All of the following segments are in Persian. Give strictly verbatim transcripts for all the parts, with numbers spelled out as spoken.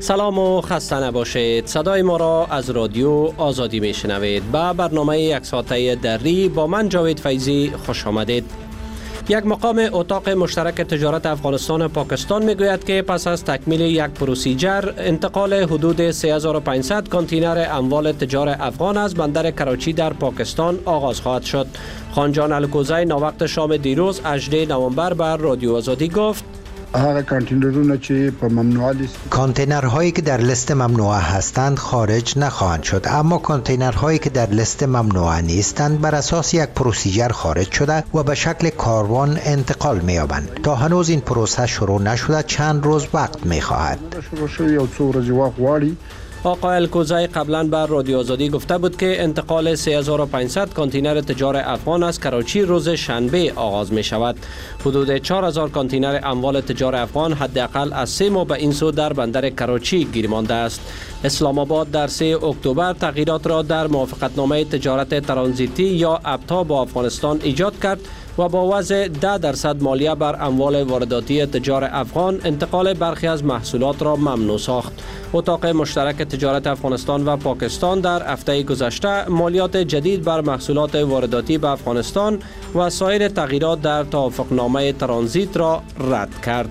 سلام و خسته نباشید. صدای ما را از رادیو آزادی می شنوید. به برنامه یک ساعته دری با من جاوید فیضی خوش آمدید. یک مقام اتاق مشترک تجارت افغانستان و پاکستان می گوید که پس از تکمیل یک پروسیجر انتقال حدود سه هزار و پانصد کانتینر اموال تجار افغان از بندر کراچی در پاکستان آغاز خواهد شد. خانجان الکوزی ناوقت شام دیروز هجدهم نوامبر بر رادیو آزادی گفت: هغه کانتینرونه چې په ممنوعه لیست کانتینرهایی که در لیست ممنوعه هستند خارج نخواهند شد، اما کانتینرهایی که در لیست ممنوعه نیستند بر اساس یک پروسیجر خارج شده و به شکل کاروان انتقال می‌یابند. تا هنوز این پروسه شروع نشده، چند روز وقت می‌خواهد. شروع شوی او څو ورځې وخت غواړي. آقای الکوزی قبلا بر رادیو آزادی گفته بود که انتقال سه هزار و پانصد کانتینر تجار افغان از کراچی روز شنبه آغاز می شود. حدود چهار هزار کانتینر اموال تجار افغان حداقل از سه ماه به این سو در بندر کراچی گیر مانده است. اسلام آباد در سوم اکتبر تغییرات را در موافقتنامه تجارت ترانزیتی یا ابتا با افغانستان ایجاد کرد و با وضع ده درصد مالیه بر اموال وارداتی تجار افغان انتقال برخی از محصولات را ممنوع ساخت. اتاق مشترک تجارت افغانستان و پاکستان در هفته گذشته مالیات جدید بر محصولات وارداتی به افغانستان و سایر تغییرات در توافقنامه ترانزیت را رد کرد.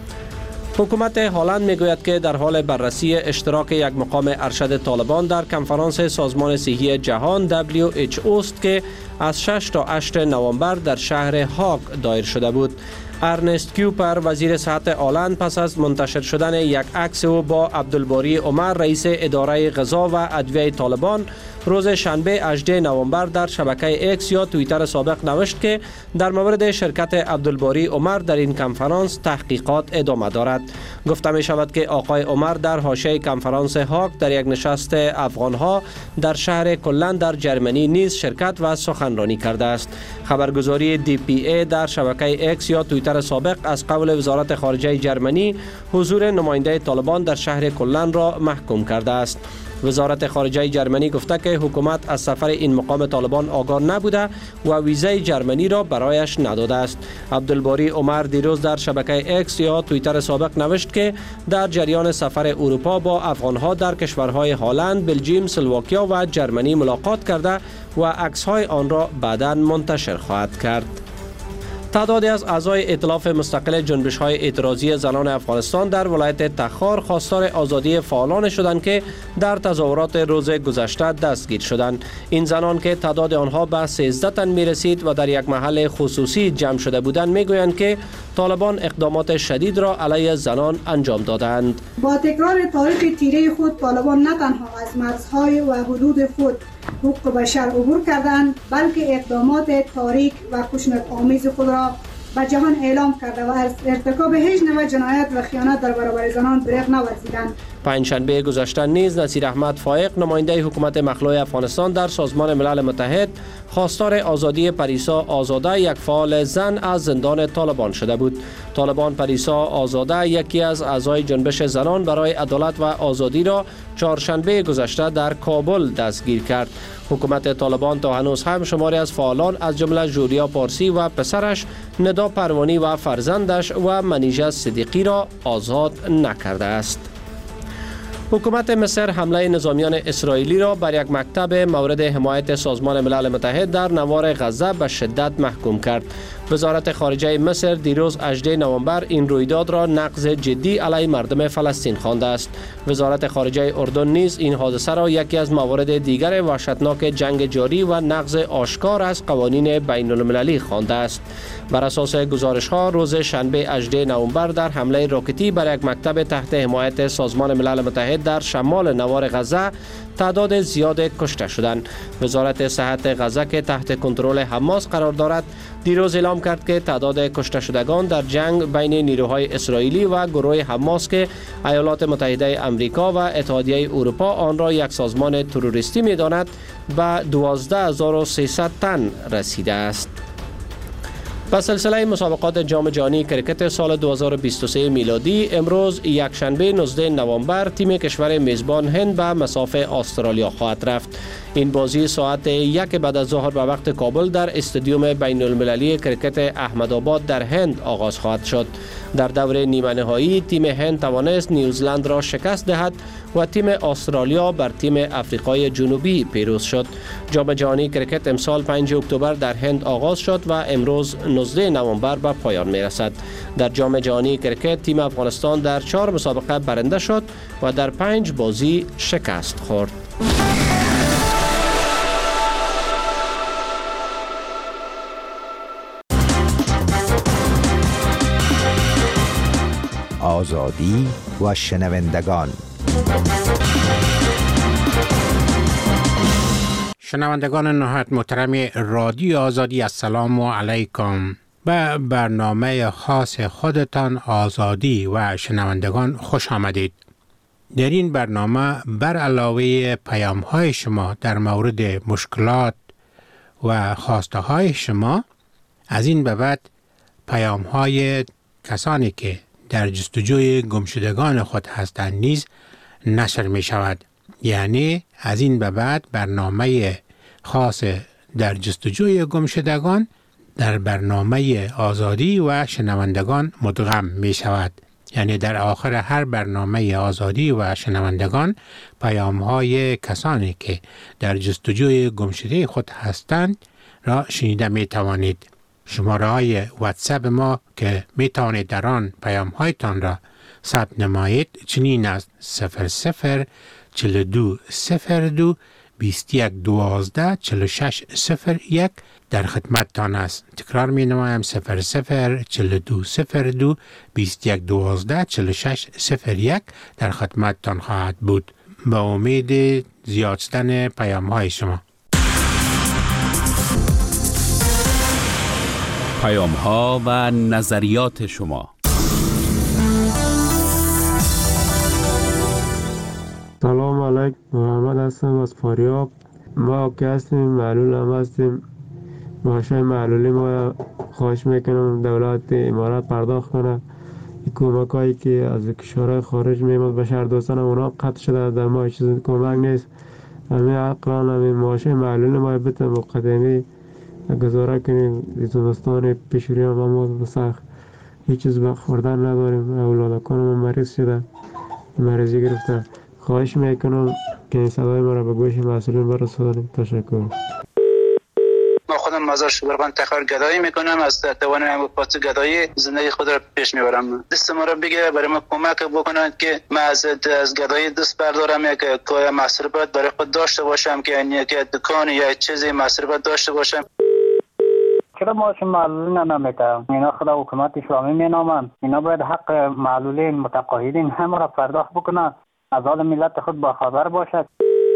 حکومت هلند میگوید که در حال بررسی اشتراک یک مقام ارشد طالبان در کنفرانس سازمان صحی جهان دبلیو اچ او است که از شش تا هشت نوامبر در شهر هاگ دایر شده بود. ارنست کوپر وزیر صحت هلند پس از منتشر شدن یک عکس او با عبدالباری عمر رئیس اداره غذا و ادویه طالبان روز شنبه هجدهم نوامبر در شبکه اکس یا توییتر سابق نوشت که در مورد شرکت عبدالباری عمر در این کنفرانس تحقیقات ادامه دارد. گفته می شود که آقای عمر در حاشیه کنفرانس هاگ در یک نشست افغانها در شهر کلن در جرمنی نیز شرکت و سخنرانی کرده است. خبرگزاری دی پی ای در شبکه اکس یا توییتر سابق از قول وزارت خارجه جرمنی حضور نماینده طالبان در شهر کلن را محکوم کرده است. وزارت خارجه جرمنی گفته که حکومت از سفر این مقام طالبان آگاه نبوده و ویزای جرمنی را برایش نداده است. عبدالباری عمر دیروز در شبکه اکس یا توییتر سابق نوشت که در جریان سفر اروپا با افغانها در کشورهای هلند، بلژیم، اسلواکیا و جرمنی ملاقات کرده و عکس‌های آن را بعداً منتشر خواهد کرد. تعدادی از اعضای ائتلاف مستقل جنبش‌های اعتراضی زنان افغانستان در ولایت تخار خواستار آزادی فعالان شدند که در تظاهرات روز گذشته دستگیر شدند. این زنان که تعداد آنها به سیزده تن می‌رسید و در یک محل خصوصی جمع شده بودند می‌گویند که طالبان اقدامات شدید را علیه زنان انجام دادند. با تکرار تاریخ تیره خود طالبان نه تنها از مرزهای و حدود خود حقوق بشر عبور کردند، بلکه اقدامات تاریک و خشونت‌آمیز خود را به جهان اعلام کرده و از ارتکاب هیچ نوع جنایت و خیانت در برابر زنان دریغ نورزیدند. پنجشنبه گذشته نیز نصیر احمد فائق نماینده حکومت مخلوع افغانستان در سازمان ملل متحد خواستار آزادی پریسا آزاده یک فعال زن از زندان طالبان شده بود. طالبان پریسا آزاده یکی از اعضای جنبش زنان برای عدالت و آزادی را چهارشنبه گذشته در کابل دستگیر کرد. حکومت طالبان تا هنوز هم شماری از فعالان از جمله جولیا پارسی و پسرش ندا پروانی و فرزندش و منیژه صدیقی را آزاد نکرده است. حکومت مصر حمله نظامیان اسرائیلی را بر یک مکتب مورد حمایت سازمان ملل متحد در نوار غزه به شدت محکوم کرد. وزارت خارجه مصر دیروز هجدهم نوامبر این رویداد را نقض جدی علیه مردم فلسطین خوانده است. وزارت خارجه اردن نیز این حادثه را یکی از موارد دیگر وحشتناک جنگ جاری و نقض آشکار از قوانین بین المللی خوانده است. بر اساس گزارش ها روز شنبه هجدهم نوامبر در حمله راکتی بر یک مکتب تحت حمایت سازمان ملل متحد در شمال نوار غزه تعداد زیاد کشته شدند. وزارت صحت غزه که تحت کنترل حماس قرار دارد دیروز اعلام کرد که تعداد کشته شدگان در جنگ بین نیروهای اسرائیلی و گروه حماس که ایالات متحده آمریکا و اتحادیه اروپا آن را یک سازمان تروریستی می‌داند به دوازده هزار و سیصد تن رسیده است. به سلسله مسابقات جام جهانی کرکت سال دو هزار و بیست و سه میلادی امروز یک شنبه نوزدهم نوامبر تیم کشور میزبان هند به مصاف استرالیا خواهد رفت. این بازی ساعت یک بعد از ظهر به وقت کابل در استادیوم بین المللی کرکت احمدآباد در هند آغاز خواهد شد. در دور نیمه نهایی تیم هند توانست نیوزلند را شکست دهد و تیم استرالیا بر تیم افریقای جنوبی پیروز شد. جام جهانی کرکت امسال پنجم اکتبر در هند آغاز شد و امروز نوزدهم نوامبر به پایان می رسد. در جام جهانی کرکت تیم افغانستان در چهار مسابقه برنده شد و در پنج بازی شکست خورد. آزادی و شنوندگان. شنوندگان نهایت محترم رادیو آزادی، السلام علیکم. به برنامه خاص خودتان آزادی و شنوندگان خوش آمدید. در این برنامه بر علاوه پیام های شما در مورد مشکلات و خواسته های شما، از این به بعد پیام های کسانی که در جستجوی گمشدگان خود هستند نیز نشر می شود. یعنی از این به بعد برنامه خاص در جستجوی گمشدگان در برنامه آزادی و شنوندگان مدغم می شود. یعنی در آخر هر برنامه آزادی و شنوندگان پیام های کسانی که در جستجوی گمشده خود هستند را شنیده می توانید. شماره های واتساپ ما که می توانید در آن پیام هایتان را ثبت نمایید چنین است: صفر صفر چهل و دو صفر دو بیست و یک دوازده چهل و شش صفر یک در خدمتتان است. تکرار می نمایم: صفر صفر چهل و دو صفر دو بیست و یک دوازده چهل و شش صفر یک در خدمتتان خواهد بود. با امید زیاد شدن پیام های شما. پیام ها و نظریات شما. سلام علیکم، محمد هستم از فاریاب. ما که هستیم معلول هم هستیم. معاشای معلولی ما خواهش میکنم دولت امارات پرداخت کنه. کمک هایی که از کشورهای خارج میمد به شهر دوستان اونا قطع شده، در ما چیز کمک نیست. همین عقلان همین معاشای معلولی ما بتن مقدمی گزاره کنیم. زمستان پیشوری هم ما بسخ هیچ چیز به خوردن نداریم. اولادکان ما مریض شده، مریضی گرفتن. خواهش میکنم که این صدای ما را به گوش مسئولین برسانید. تشکر. ما خودم مزار شبرغان تخار گدایی میکنم، از توانم پاس گدایی زندگی خود را پیش میبرم. دست ما را بگیره برای ما کمک بکنند که ما از از گدایی دست بردارم، یک کار مصرفات برای خود داشته باشم، که یک دکان یا چیزی مصرفات داشته باشم. چرا معاش معلولین نمیکنم؟ اینا خدا حکومت اسلامی مینامند. اینا باید حق معلولین متقاعدین همه را پرداخت بکنند، از حال ملت خود باخبر باشد.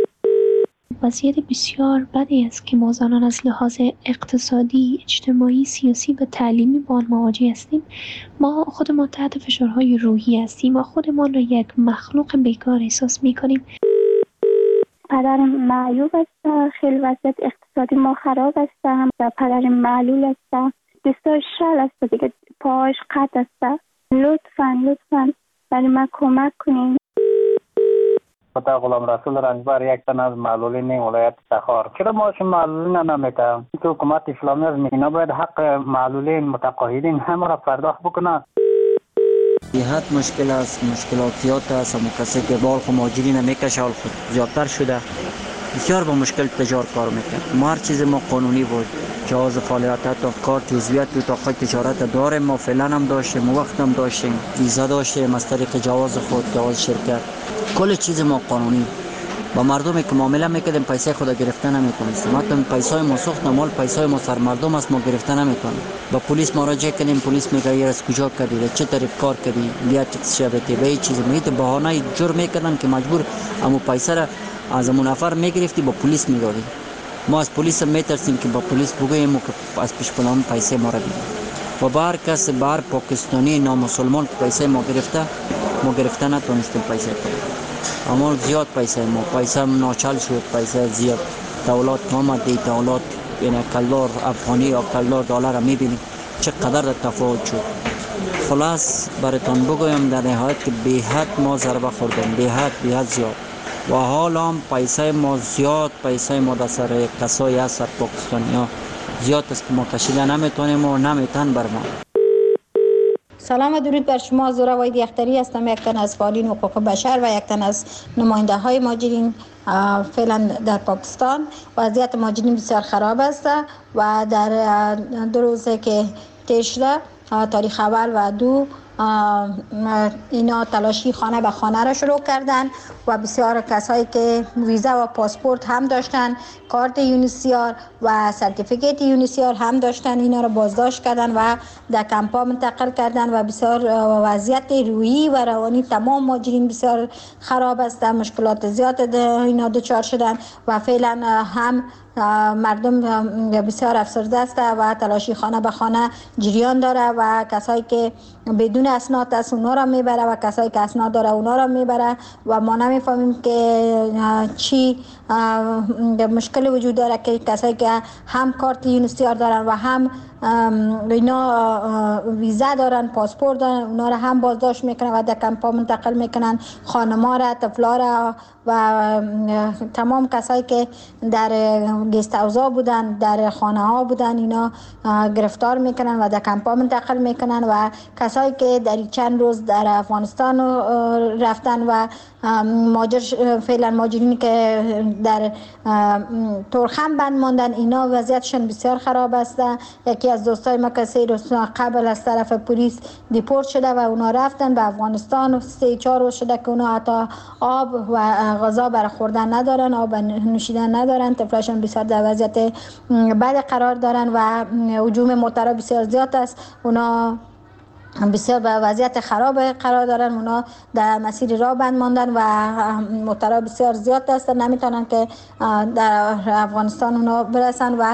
وضعیت بسیار بدی است که ما زنان از لحاظ اقتصادی، اجتماعی، سیاسی و تعلیمی با آن مواجه هستیم. ما خودمان تحت فشارهای روحی هستیم و خودمان را یک مخلوق بیکار احساس می‌کنیم. پدرم معیوب است، خیلی وضعیت اقتصادی ما خراب است. هم پدرم معلول است، دستاش شل است، دیگه پاش قطع است. لطفاً لطفاً برای من کمک کنین. خدا غلام رسول رنجبر یک تن از معلولین ولایت تخار. چرا معاش معلولین نمیکنم؟ که حکومت اسلامی از اینا باید حق معلولین متقاعدین همه را پرداخت بکنند. بی‌حد مشکل است، مشکلاتیات است. همون کسی که بال خو ماجری نمیکشه حال خود زیادتر شده، بسیار با مشکل تجار کار میکنه. ما هر چیز ما قانونی بود، جواز فعالیت تا کار جزویت تو تاقای تجارت داریم. ما فعلا هم داشتیم، وقت هم داشتیم، ویزا داشتیم از طریق جواز خود، جواز شرکت، کل چیز ما قانونی. با مردمی که معامله میکردیم پیسه خود گرفتن نمیتونستیم. حتی پیسای ما سوختن، مال پیسای ما سر مردم است، ما گرفتن نمیتونیم. با پلیس مراجعه کردیم، پلیس میگه یه از کجا کردی، چه طریق کار کردی، بیا تکس شبتی به این چیز میگه. بهانه جور میکردن که مجبور امو پیسه را از امو نفر میگرفتی با پلیس میدادی. ما از پلیس میترسیم که با پلیس بگوییم که از پیش پلان پیسه ما را بدید. و بار کس بار پاکستانی نامسلمان که پیسه ما گرفته، ما گرفته نتونستیم پیسه کنیم. اما زیاد پیسه ما پیسه ناچل شد، پیسه زیاد. دولت آمد، دولت یعنی کلار افغانی یا کلار دلار را میبینید چه قدر تفاوت شد. خلاص براتون بگویم در نهایت که به حد ما ضربه خوردیم، به حد به حد زیاد. و حال هم پیسه ما زیاد پیسه ما در سر کسایی هست پاکستانی ها زیاد است که ما کشیده نمیتونیم و نمیتن بر ما. سلام و درود بر شما. زورا وحیدی اختری هستم، یک تن از فعالین حقوق بشر و یک تن از نماینده های مهاجرین فعلا در پاکستان. وضعیت مهاجرین بسیار خراب است و در دو روزه که طی شده، تاریخ اول و دو، اینا تلاشی خانه به خانه را شروع کردن و بسیار کسایی که ویزا و پاسپورت هم داشتن، کارت یونیسیار و سرتیفیکیت یونیسیار هم داشتن، اینا را بازداشت کردن و در کمپا منتقل کردن و بسیار وضعیت روحی و روانی تمام مهاجرین بسیار خراب است. مشکلات زیاد اینا دچار شدن و فعلا هم مردم بسیار افسرده است و تلاشی خانه به خانه جریان داره و کسایی که بدون اسناد است اونا را میبره و کسایی که اسناد داره اونا را میبره و ما نمیفهمیم که چی مشکل وجود داره که کسایی که هم کارت یونیسیار دارن و هم اینا ویزا دارن، پاسپورت دارن، اونا را هم بازداشت میکنن و در کمپا منتقل میکنن. خانما را، طفلا را و تمام کسایی که در گست هاوس‌ها بودن، در خانه ها بودن، اینا گرفتار میکنن و در کمپا منتقل میکنن و کسایی که در چند روز در افغانستان رفتن و ماجر فعلا ماجرینی که در تورخم بند ماندن، اینا وضعیتشون بسیار خراب است. یکی از دوستای ما که سه روز قبل از طرف پلیس دیپورت شده و اونا رفتن به افغانستان. سه چهار روز شده که اونا حتی آب و غذا برای خوردن ندارن، آب نوشیدن ندارن، طفلاشون بسیار در وضعیت بد قرار دارن و هجوم موترها بسیار زیاد است. اونا بسیار به وضعیت خراب قرار دارن، اونا در مسیر راه بند ماندن و موترها بسیار زیاد است، نمیتونن که در افغانستان اونا برسن و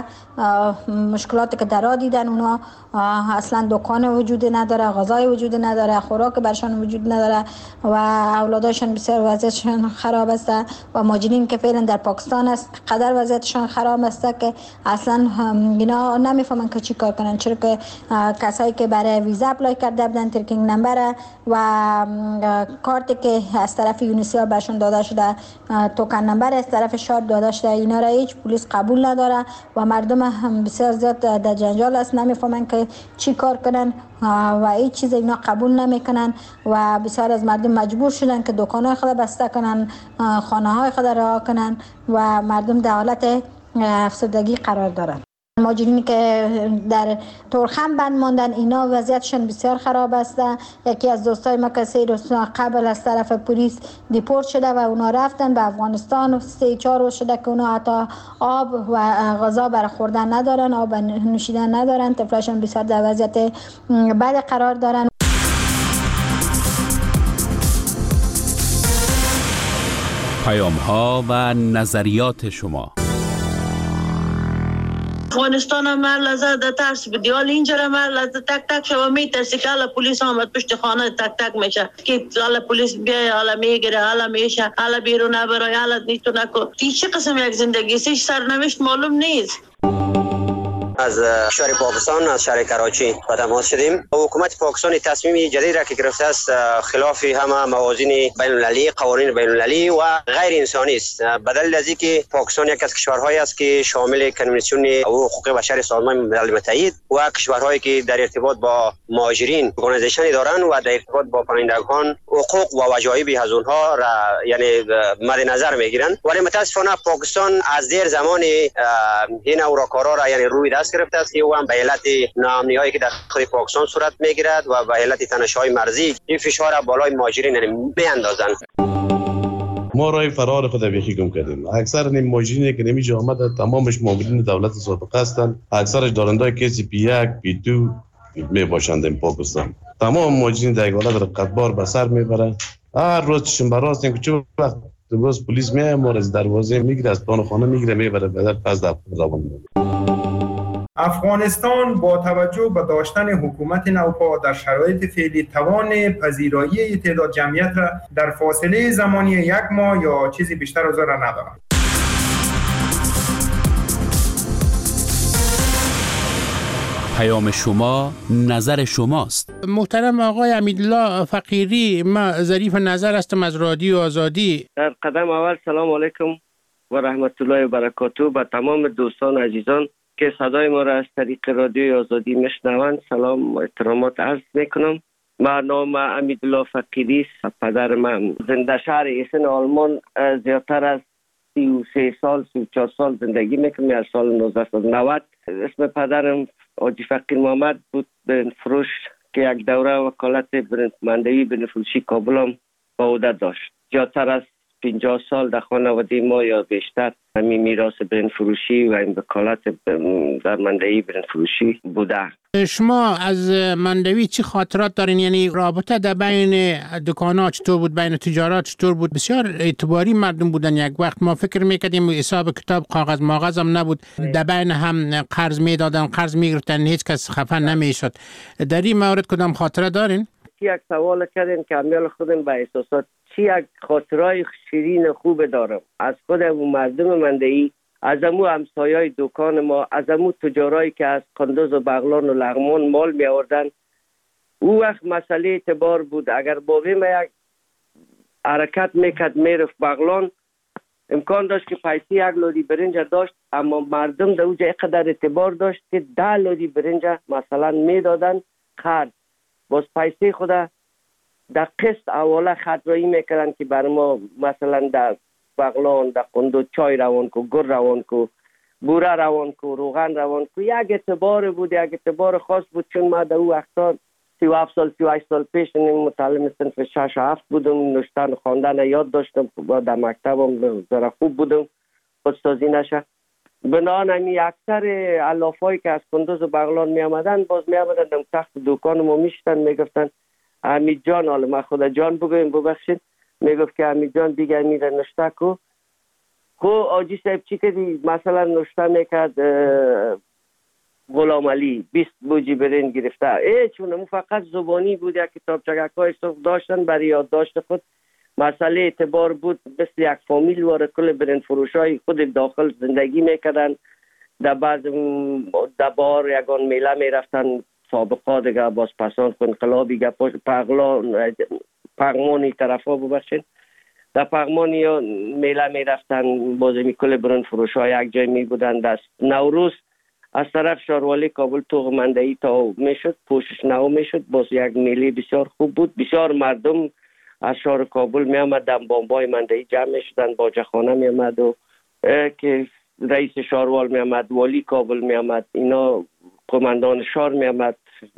مشکلاتی که در راه دیدن، اونا اصلا دکان وجود نداره، غذای وجود نداره، خوراک برشان وجود نداره و اولاداشون بسیار وضعیتشون خراب است و مهاجرین که فعلا در پاکستان است قدر وضعیتشون خراب است که اصلا اینا نمیفهمن که چی کار کنن، چرا که کسایی که برای ویزا اپلای کرده بودن، ترکینگ نمبر و کارتی که از طرف یونیسیار برشون داده شده، توکن نمبر از طرف شاد داده شده، اینا را هیچ پلیس قبول نداره و مردم هم بسیار زیاد در جنجال است، نمیفهمن که چی کار کنن و هیچ چیز اینا قبول نمیکنن و بسیار از مردم مجبور شدن که دکان‌های خود بسته کنن، خانه‌های خود رها کنن و مردم در حالت افسردگی قرار دارن. مهاجرینی که در تورخم بند ماندن، اینا وضعیتشون بسیار خراب است. یکی از دوستای ما که سه روز قبل از طرف پلیس دیپورت شده و اونا رفتن به افغانستان. سه چهار روز شده که اونا حتی آب و غذا برای خوردن ندارن، آب نوشیدن ندارن، طفلاشون بسیار در وضعیت بد قرار دارن. پیام ها و نظریات شما. افغانستان هم هر لحظه در ترس بدی، حال اینجا هم هر لحظه تک تک شما میترسی که حالا پلیس آمد پشت خانه تک تک میشه که حالا پلیس بیای، حالا میگیره، حالا میشه، حالا بیرون نبرای، حالا نیتو نکن. این چه قسم یک زندگی است؟ سرنوشت معلوم نیست. از شهر پاکستان، از شهر کراچی با تماس شدیم. حکومت پاکستان تصمیم جدید را که گرفته است خلاف همه موازین بین المللی، قوانین بین المللی و غیر انسانی است. بدل از اینکه پاکستان یک از کشورهایی است که شامل کنوانسیون حقوق بشر سازمان ملل متحد و کشورهایی که در ارتباط با مهاجرین ارگانیزیشن دارند و در ارتباط با پناهندگان حقوق و وجایب از اونها را یعنی مد نظر میگیرند، ولی متاسفانه پاکستان از دیر زمان این اوراکارا را یعنی روی دست گرفته است که او هم به علت ناامنی‌هایی که در خود پاکستان صورت میگیرد و به علت تنش‌های مرزی این فشار بالای مهاجرین میاندازند. ما راه فرار خود بیخی گم کردیم. اکثر نیم مهاجرینی که نمیجا آمده تمامش مهاجرین دولت سابقه هستند، اکثرش دارندای کسی پی یک پی دو می باشند در پاکستان. تمام مهاجرین در حالت رقتبار به سر میبرند. هر روز چشم براست اینکه چه وقت باز پلیس میاد ما از دروازه میگیره، از پان خانه میگیره میبره بعد پس در زبان میبره. افغانستان با توجه به داشتن حکومت نوپا در شرایط فعلی توان پذیرایی تعداد جمعیت را در فاصله زمانی یک ماه یا چیزی بیشتر از آن را ندارد. پیام شما نظر شماست. محترم آقای امیدالله فقیری، ما ظریف نظر هستم از رادیو آزادی. در قدم اول سلام علیکم و رحمت الله و برکاته به تمام دوستان عزیزان که صدای ما را از طریق رادیو آزادی میشنوند سلام و احترامات عرض میکنم. من نام امیدالله فقیری است. پدر من زنده شهر ایسن آلمان زیادتر از سی و سه سال سی و چهار سال زندگی میکنم. از سال نوزده نود. اسم پدرم حاجی فقیر محمد بود، برنج فروش که یک دوره وکالت برنج مندوی برنج فروشی کابل هم با عهده داشت. زیادتر از پنجاه سال در خانواده ما یا بیشتر همین میراث برنج فروشی و این وکالت در مندوی برنج فروشی بوده. شما از مندوی چی خاطرات دارین؟ یعنی رابطه در بین دکان‌ها چطور بود، بین تجارت چطور بود؟ بسیار اعتباری مردم بودن. یک وقت ما فکر میکردیم حساب کتاب کاغذ ماغذ هم نبود، در بین هم قرض میدادن، قرض میگرفتن، هیچ کس خفه نمیشد. در این مورد کدام خاطره دارین؟ یک سوال کردین که امیال خودم به احساسات چی یک خاطرای شیرین خوب دارم از خودم و مردم مندوی، از امو همسایای دکان ما، از امو تجارایی که از قندوز و بغلان و لغمان مال می آوردن. او وقت مسئله اعتبار بود. اگر بابی ما یک حرکت میکرد میرفت بغلان، امکان داشت که پیسی یک لودی برنج داشت، اما مردم در اوجه اقدر اعتبار داشت که ده لودی برنج مثلا میدادن خرد، باز پیسی خود در قسط اوله خطرایی میکردن که بر ما مثلا در بغلان در قندو چای روان کو، گر روان کو، بوره روان کو، روغن روان کو. یک اعتبار بود، یک اعتبار خاص بود. چون ما در او وقتا سی و هفت سال سی و هشت سال پیش متعلم صنف شش و هفت بودم، نوشتن و خواندن یاد داشتم، در مکتبم ذره خوب بودم، خودسازی نشه. بنابراین همی اکثر علافایی که از قندوز و بغلان می آمدن باز می آمدن در تخت دکان ما میشتن، میگفتن حمید جان، حالا من خدا جان بگویم ببخشید، میگفت که حمید جان دیگه میره نشته کو. خو آجی صاحب چی کردی؟ مثلا نشته میکرد غلام علی بیست بوجی برنج گرفته. ای چون فقط زبانی بود، یک کتابچه های صف داشتن برای یادداشت خود. مسئله اعتبار بود، مثل یک فامیل واره کل برنج فروش های خود داخل زندگی میکردن. در بعض در بار یگان میله میرفتن، سابقا دیگه باز پسان انقلابی گپاش پغلان پغمانی طرفا ببخشید، در پغمانی یا میله میرفتن، باز می کل برنج فروش های یک جای می بودن. دست نوروز از طرف شاروالی کابل توغ مندهی تا میشد، پوشش نو میشد، باز یک میله بسیار خوب بود. بسیار مردم از شهر کابل می آمدن، بامبای مندهی جمع می شدن، باجخانه می آمد و که رئیس شاروال می آمد، والی کابل می آمد، اینا قماندان شهر می آمد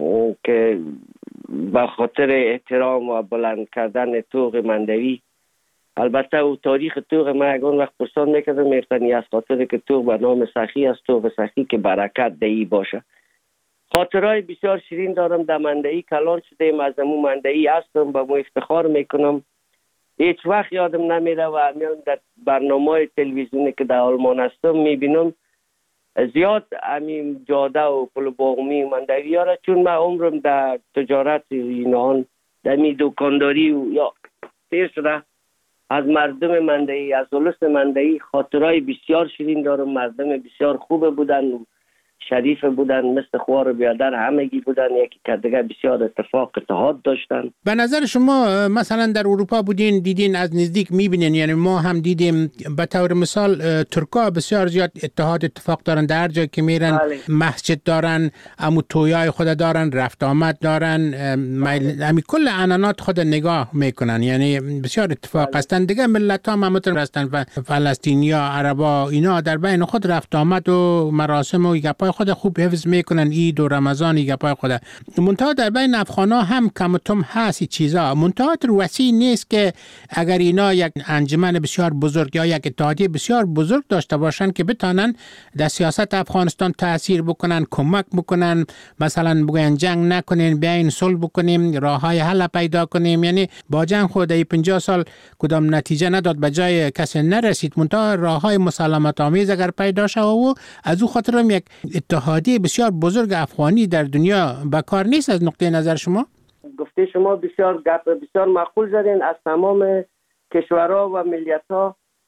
که به خاطر احترام و بلند کردن توغ مندوی. البته او تاریخ توغ ما یکان وقت پرسان میکردم، میفتنی از خاطر که توغ به نام سخی است، توغ سخی که برکت دهی باشه. خاطرهای بسیار شیرین دارم. در مندوی کلان شدیم، از امو مندوی هستم، به مو افتخار میکنم. هیچ وقت یادم نمیره و همیان در برنامه تلویزیونی که در آلمان هستم میبینم زیاد همین جاده و پل باغمی مندوی ها را، چون من عمرم در تجارت اینان در می دکانداری و یا تیر شده. از مردم مندوی، از اولس مندوی خاطرهای بسیار شیرین دارم. مردم بسیار خوب بودن، شریف بودن، مثل خوار بیادر همگی بودن، یکی که دیگه بسیار اتفاق اتحاد داشتن. به نظر شما مثلا در اروپا بودین، دیدین، از نزدیک میبینین، یعنی ما هم دیدیم به طور مثال ترکا بسیار زیاد اتحاد اتفاق دارن، در جایی که میرن بله. مسجد دارن، امو تویای خود دارن، رفت آمد دارن، همین کل عنعنات خود نگاه میکنن، یعنی بسیار اتفاق بله. هستن. دیگه ملت ها هم هستن و فلسطینی ها، عربا، اینا در بین خود رفت آمد و مراسم و گپای خود خوب حفظ میکنن، عید و رمضان گپای خود. منتها در بین افغانا هم کم و تم هست چیزا، منتها وسیع نیست که اگر اینا یک انجمن بسیار بزرگ یا یک اتحادیه بسیار بزرگ داشته باشن که بتانن در سیاست افغانستان تاثیر بکنن، کمک بکنن، مثلا بگن جنگ نکنین، بیاین صلح بکنیم، راههای حل پیدا کنیم. یعنی با جنگ خود ای پنجاه سال کدام نتیجه نداد، به جای کسی نرسید، منتها راههای مسالمت آمیز اگر پیدا شود و از او خاطر هم یک اتحادیه بسیار بزرگ افغانی در دنیا بکار نیست. از نقطه نظر شما؟ گفته شما بسیار گپ بسیار معقول زدین. از تمام کشورها و ملیت‌ها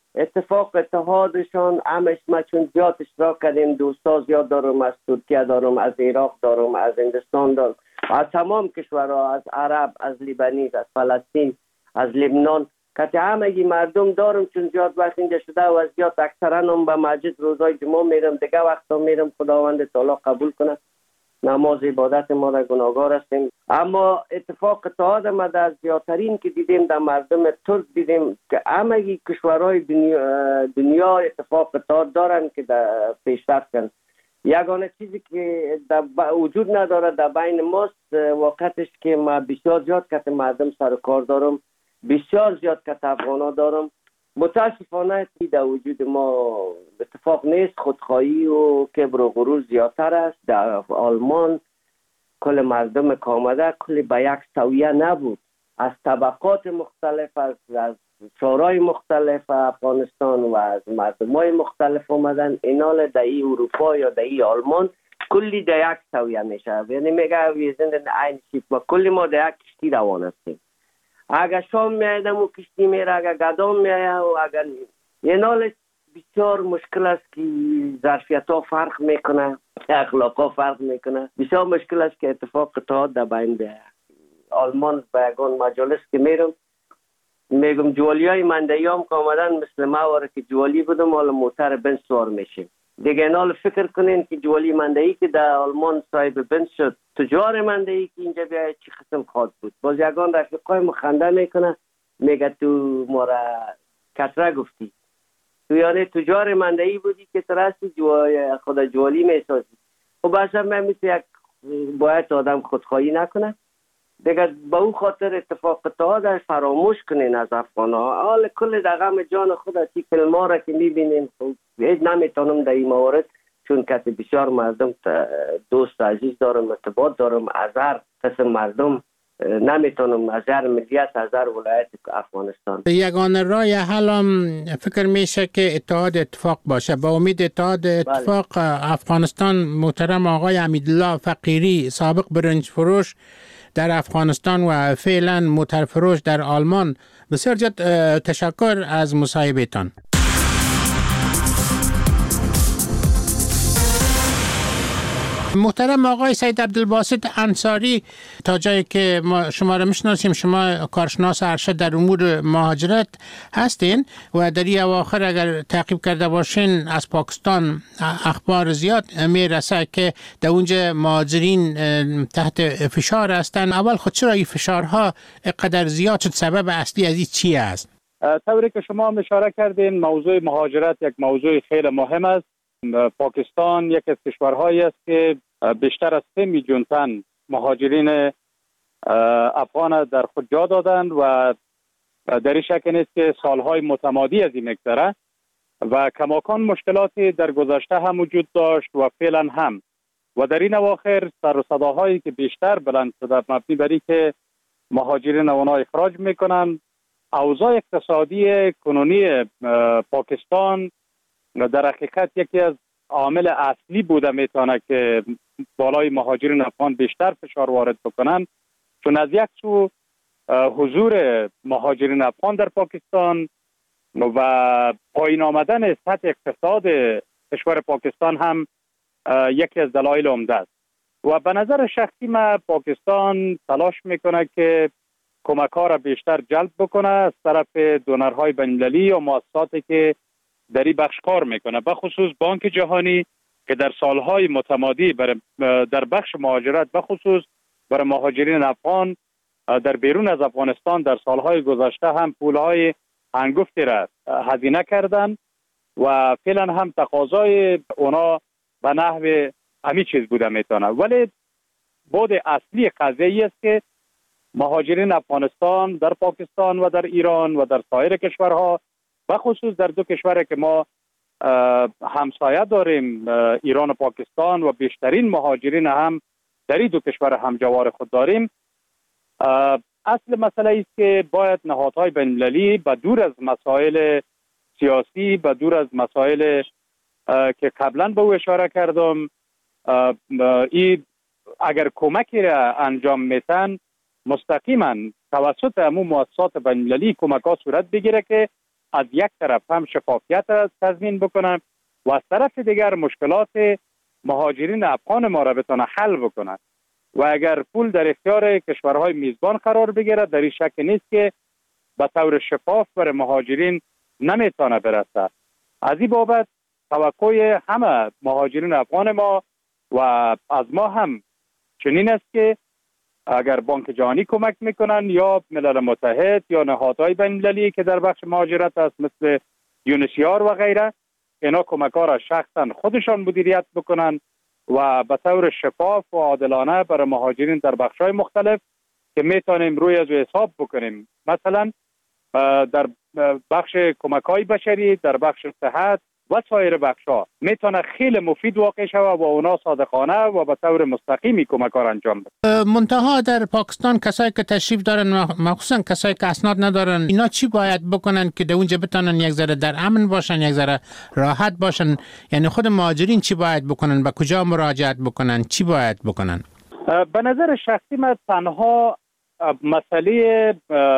اتفاق اتحادشان همش ما چون زیاد اشتراک کردیم، دوستا زیاد دارم، از ترکیه دارم، از عراق دارم، از هندوستان دارم، از تمام کشورها، از عرب، از لیبنی، از فلسطین، از لبنان، که همگی مردم دارم چون زیاد وقت اینجا شده و از زیاد اکثرا هم به مسجد روزای جمعه میرم، دیگه وقتا میرم. خداوند تعالی قبول کنه نماز عبادت ما را، گناهگار هستیم. اما اتفاق اتحاد ما در زیادترین که دیدیم در مردم ترک دیدیم که همگی کشورهای دنیا, دنیا اتفاق اتحاد دارن که در پیشرفت کنن. یگانه چیزی که در وجود نداره در بین ماست وقتش که ما بسیار زیاد کت مردم سر کار دارم، بسیار زیاد کت افغانا دارم. متاسفانه در وجود ما اتفاق نیست، خودخواهی و کبر و غرور زیادتر است. در آلمان کل مردم که آمده کل به یک سویه نبود، از طبقات مختلف، از, از شورای مختلف افغانستان و از مردم های مختلف آمدن. اینال در ای اروپا یا در ای آلمان کلی در یک سویه میشه، یعنی میگه ویزن این شیپ ما کلی ما در یک کشتی روان هستیم. اگر شام میایدم و کشتی میره، اگر گدام میاید و اگر اینال بسیار مشکل است که ظرفیت ها فرق میکنه، اخلاق ها فرق میکنه. بسیار مشکل است که اتفاق اتحاد در بین به آلمان به یگان مجالس که میرم میگم جوالی های مندهی هم که آمدن مثل ما واره که جوالی بودم حالا موتر بنز سوار میشیم. دیگه اینال فکر کنین که جوالی مندهی که در آلمان صاحب بنز شد، تجار مندهی که اینجا بیاید چی قسم خواهد بود. باز یگان رفیقای مخنده میکنه میگه تو ما را کتره گفتی، تو یعنی تجار مندهی بودی که ترستی خدا جوالی میسازی. خب اصلا من مثل یک باید آدم خودخواهی نکنه دیگه. با اون خاطر اتفاق اتحاد فراموش کنین از افغان ها. حال کل در غم جان خود از این فیلم ها را که میبینین هیچ نمیتونم در این موارد چون کسی بسیار مردم دوست عزیز دارم، ارتباط دارم، از هر قسم مردم نمیتونم، از هر ملیت، از هر ولایت افغانستان. یگانه راه حل هم فکر میشه که اتحاد اتفاق باشه. با امید اتحاد اتفاق بله. افغانستان محترم آقای حمیدالله فقیری سابق برنج فروش در افغانستان و فعلا موتر فروش در آلمان، بسیار زیاد تشکر از مصاحبهتان. محترم آقای سید عبدالباسط انصاری، تا جایی که ما شما را میشناسیم شما کارشناس ارشد در امور مهاجرت هستین و در این اواخر اگر تعقیب کرده باشین از پاکستان اخبار زیاد میرسه که در اونجا مهاجرین تحت فشار هستن. اول خود چرا این فشارها قدر زیاد شد؟ سبب اصلی از این چی است؟ طوری که شما اشاره کردین موضوع مهاجرت یک موضوع خیلی مهم است. پاکستان یک از کشورهایی است که بیشتر از سه میلیون تن مهاجرین افغان در خود جا دادند و در این شک نیست که سالهای متمادی از این مگذره و کماکان مشکلاتی در گذشته هم وجود داشت و فعلا هم و در این اواخر سر و صداهایی که بیشتر بلند شده مبنی بر اینکه مهاجرین اونا اخراج میکنن. اوضاع اقتصادی کنونی پاکستان در حقیقت یکی از عامل اصلی بوده میتونه که بالای مهاجرین افغان بیشتر فشار وارد بکنن، چون از یک سو حضور مهاجرین افغان در پاکستان و پایین آمدن سطح اقتصاد کشور پاکستان هم یکی از دلایل عمده است و به نظر شخصی من پاکستان تلاش میکنه که کمک ها را بیشتر جلب بکنه از طرف دونرهای بین‌المللی و مؤسساتی که در این بخش کار میکنه، به خصوص بانک جهانی که در سالهای متمادی در بخش مهاجرت به خصوص برای مهاجرین افغان در بیرون از افغانستان در سالهای گذشته هم پولهای هنگفتی را هزینه کردن و فعلا هم تقاضای اونا به نحو همین چیز بوده میتونه. ولی بود اصلی قضیه است که مهاجرین افغانستان در پاکستان و در ایران و در سایر کشورها به خصوص در دو کشوری که ما همسایه داریم ایران و پاکستان و بیشترین مهاجرین هم در این دو کشور همجوار خود داریم، اصل مسئله است که باید نهادهای بین‌المللی به دور از مسائل سیاسی، به دور از مسائل که قبلا به او اشاره کردم، این اگر کمکی را انجام میتن مستقیما توسط همون مؤسسات بین‌المللی کمک ها صورت بگیره که از یک طرف هم شفافیت را تضمین بکنه و از طرف دیگر مشکلات مهاجرین افغان ما را بتونه حل بکنه. و اگر پول در اختیار کشورهای میزبان قرار بگیره، در این شک نیست که به طور شفاف برای مهاجرین نمیتونه برسه. از این بابت توقع همه مهاجرین افغان ما و از ما هم چنین است که اگر بانک جهانی کمک میکنن یا ملل متحد یا نهادهای بین المللی که در بخش مهاجرت است مثل یونیسیار و غیره، اینا کمک ها را شخصا خودشان مدیریت بکنن و به طور شفاف و عادلانه برای مهاجرین در بخش های مختلف که میتونیم روی از حساب بکنیم. مثلا در بخش کمک های بشری، در بخش صحت و سایر بخش ها میتونه خیلی مفید واقع شود و اونا صادقانه و به طور مستقیمی کمک ها انجام بده. منتها در پاکستان کسایی که تشریف دارن، مخصوصا کسایی که اسناد ندارن، اینا چی باید بکنن که در اونجا بتونن یک ذره در امن باشن، یک ذره راحت باشن؟ یعنی خود مهاجرین چی باید بکنن؟ به کجا مراجعت بکنن؟ چی باید بکنن؟ به نظر شخصی من تنها مسئله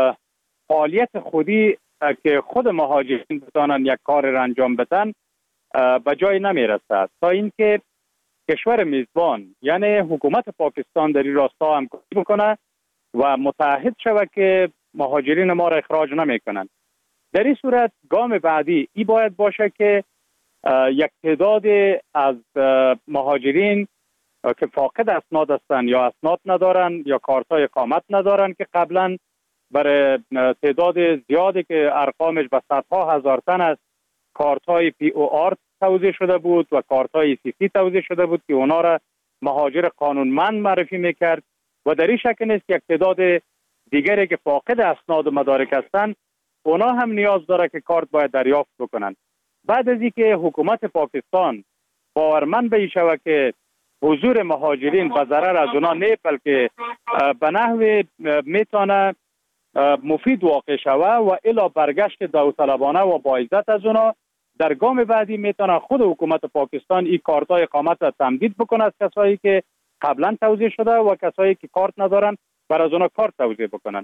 فعالیت خودی که خود مهاجرین بتانن یک کار را انجام بدن به جای نمی رسد تا اینکه کشور میزبان یعنی حکومت پاکستان در این راستا همکاری بکنه و متعهد شود که مهاجرین ما را اخراج نمی کنند. در این صورت گام بعدی ای باید باشه که یک تعداد از مهاجرین که فاقد اسناد هستند یا اسناد ندارن یا کارتای اقامت ندارن که قبلا برای تعداد زیادی که ارقامش به صدها هزار تن است کارتای پی او آر توزیع شده بود و کارتای سی سی توزیع شده بود که اونا را مهاجر قانونمند معرفی میکرد و در این شک نیست یک تعداد دیگری که فاقد اسناد و مدارک هستند اونا هم نیاز داره که کارت باید دریافت بکنن. بعد از اینکه حکومت پاکستان باورمند به شود که حضور مهاجرین به ضرر از اونا نه بلکه به نحو میتونه مفید واقع شود و الا برگشت داوطلبانه و با عزت از اونا، در گام بعدی میتونه خود حکومت پاکستان این کارتای اقامت را تمدید بکنه از کسایی که قبلا توزیع شده و کسایی که کارت ندارن بر از اونا کارت توزیع بکنن.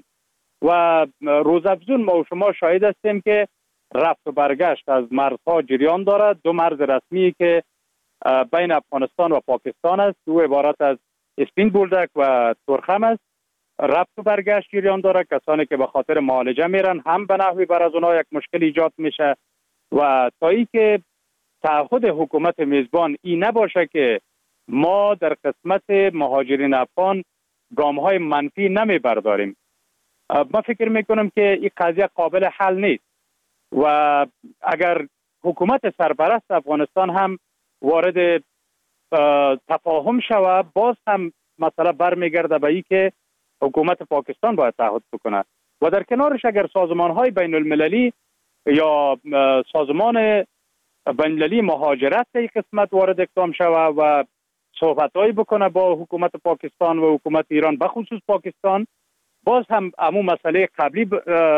و روزافزون ما و شما شاهد هستیم که رفت و برگشت از مرزها جریان دارد. دو مرز رسمی که بین افغانستان و پاکستان است، دو عبارت از اسپین بولدک و تورخم است. رفت و برگشت جریان داره. کسانی که به خاطر معالجه میرن هم به نحوی بر از اونها یک مشکل ایجاد میشه و تا ای که تعهد حکومت میزبان این نباشه که ما در قسمت مهاجرین افغان گام های منفی نمی برداریم، من فکر میکنم که این قضیه قابل حل نیست و اگر حکومت سرپرست افغانستان هم وارد تفاهم شود باز هم مسئله برمیگرده به این که حکومت پاکستان باید تعهد بکنه و در کنارش اگر سازمان های بین المللی یا سازمان بین المللی مهاجرت این قسمت وارد اقدام شود و صحبت هایی بکنه با حکومت پاکستان و حکومت ایران به خصوص پاکستان، باز هم امو مسئله قبلی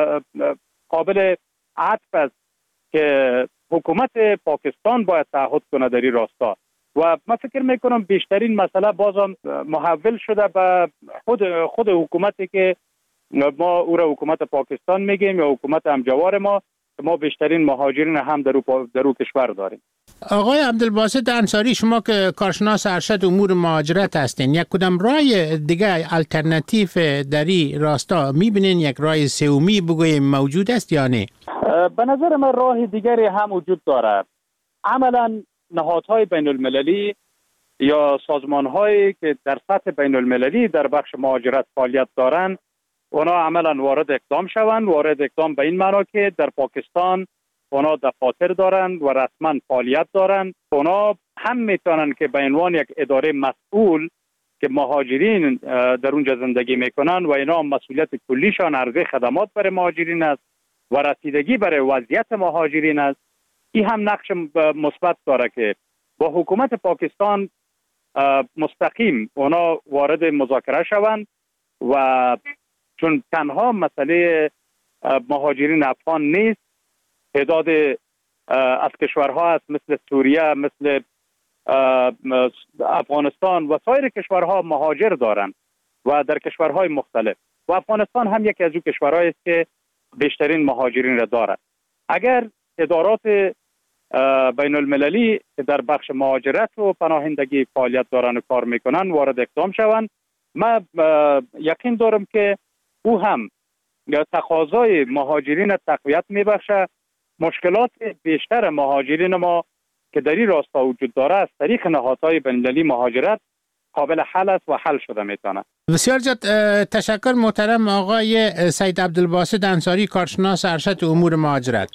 قابل عطف است که حکومت پاکستان باید تعهد کنه در این راستا و من فکر میکنم بیشترین مسئله بازم محول شده به خود خود حکومتی که ما او را حکومت پاکستان میگیم یا حکومت همجوار ما، ما بیشترین مهاجرین هم در او در او کشور داریم. آقای عبدالباسط انصاری، شما که کارشناس ارشد امور مهاجرت هستین، یک کدام راه دیگه الटरनेटिव در این راستا میبینین؟ یک راه سومی بگویم موجود است یا نه؟ به نظر من راه دیگری هم وجود داره. عملا نهادهای بین المللی یا سازمانهایی که در سطح بین المللی در بخش مهاجرت فعالیت دارند اونا عملا وارد اقدام شوند. وارد اقدام به این معنا که در پاکستان اونا دفاتر دارند و رسما فعالیت دارند. اونا هم میتونن که به عنوان یک اداره مسئول که مهاجرین در اونجا زندگی میکنن و اینا مسئولیت کلیشان عرضه خدمات برای مهاجرین است و رسیدگی برای وضعیت مهاجرین است، این هم نقش مثبت داره که با حکومت پاکستان مستقیم اونا وارد مذاکره شوند و چون تنها مسئله مهاجرین افغان نیست، تعداد از کشورها هست مثل سوریه، مثل افغانستان و سایر کشورها مهاجر دارند و در کشورهای مختلف و افغانستان هم یکی از اون کشورهایی است که بیشترین مهاجرین را دارد. اگر ادارات بین المللی در بخش مهاجرت و پناهندگی فعالیت دارن و کار میکنن وارد اقدام شوند. من یقین دارم که او هم تقاضای مهاجرین تقویت میبخشه. مشکلات بیشتر مهاجرین ما که در این راستا وجود داره از طریق نهادهای بین المللی مهاجرت قابل حل است و حل شده میتونه. بسیار زیاد تشکر محترم آقای سید عبدالباسط انصاری، کارشناس ارشد امور مهاجرت.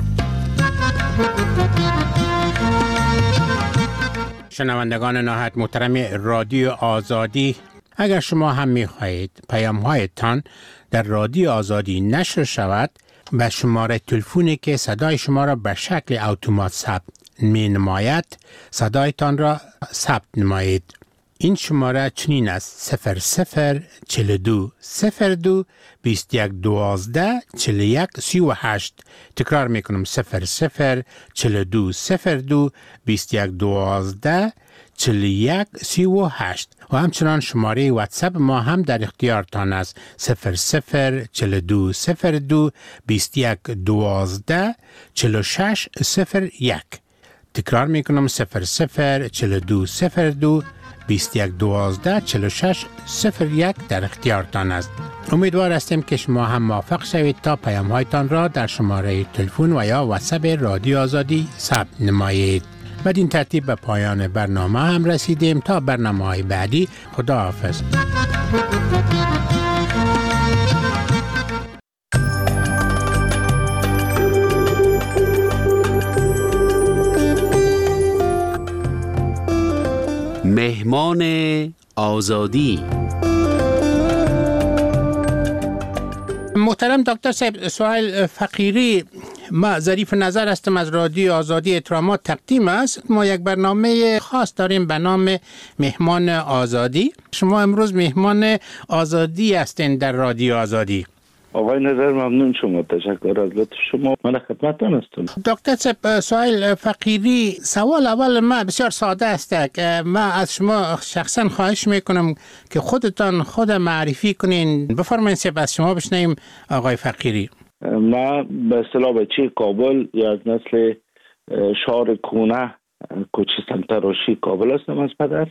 شنوندگان نهایت محترم رادیو آزادی، اگر شما هم می‌خواهید پیام‌هایتان در رادیو آزادی نشر شود، به شماره تلفنی که صدای شما را به شکل اتومات ثبت می‌نماید صدایتان را ثبت نمایید. این شماره چنین است: صفر صفر چهل و دو صفر دو بیست و یک دوازده چهل و یک سی و هشت. تکرار میکنم: صفر صفر چهل و دو صفر دو بیست و یک دوازده چهل و یک سی و هشت. و همچنان شماره واتساپ ما هم در اختیارتان است: صفر صفر چهل و دو صفر دو بیست و یک دوازده چهل و شش صفر یک. تکرار میکنم: صفر صفر چهل و دو صفر دو بیست و یک دوازده چهل و شش صفر یک در اختیارتان است. امیدوار هستیم که شما هم موفق شوید تا پیام هایتان را در شماره تلفن و یا واتساپ رادیو آزادی ثبت نمایید. بدین ترتیب به پایان برنامه هم رسیدیم. تا برنامه های بعدی، خدا حافظ. مهمان آزادی. محترم دکتر صاحب سهیل فقیری، ما ظریف نظر هستم از رادیو آزادی. احترامات تقدیم است. ما یک برنامه خاص داریم به نام مهمان آزادی. شما امروز مهمان آزادی هستین در رادیو آزادی. آقای نظر ممنون شما، تشکر از لطف شما. من خدمتتان هستم. دکتر صاحب سهیل فقیری، سوال اول ما بسیار ساده است. ما از شما شخصا خواهش میکنم که خودتان خود معرفی کنین. بفرمایید صاحب از شما بشنویم. آقای فقیری. ما به اصطلاح بچه کابل یا از نسل شهر کونه کوچه سمتراشی کابل هستم. از پدر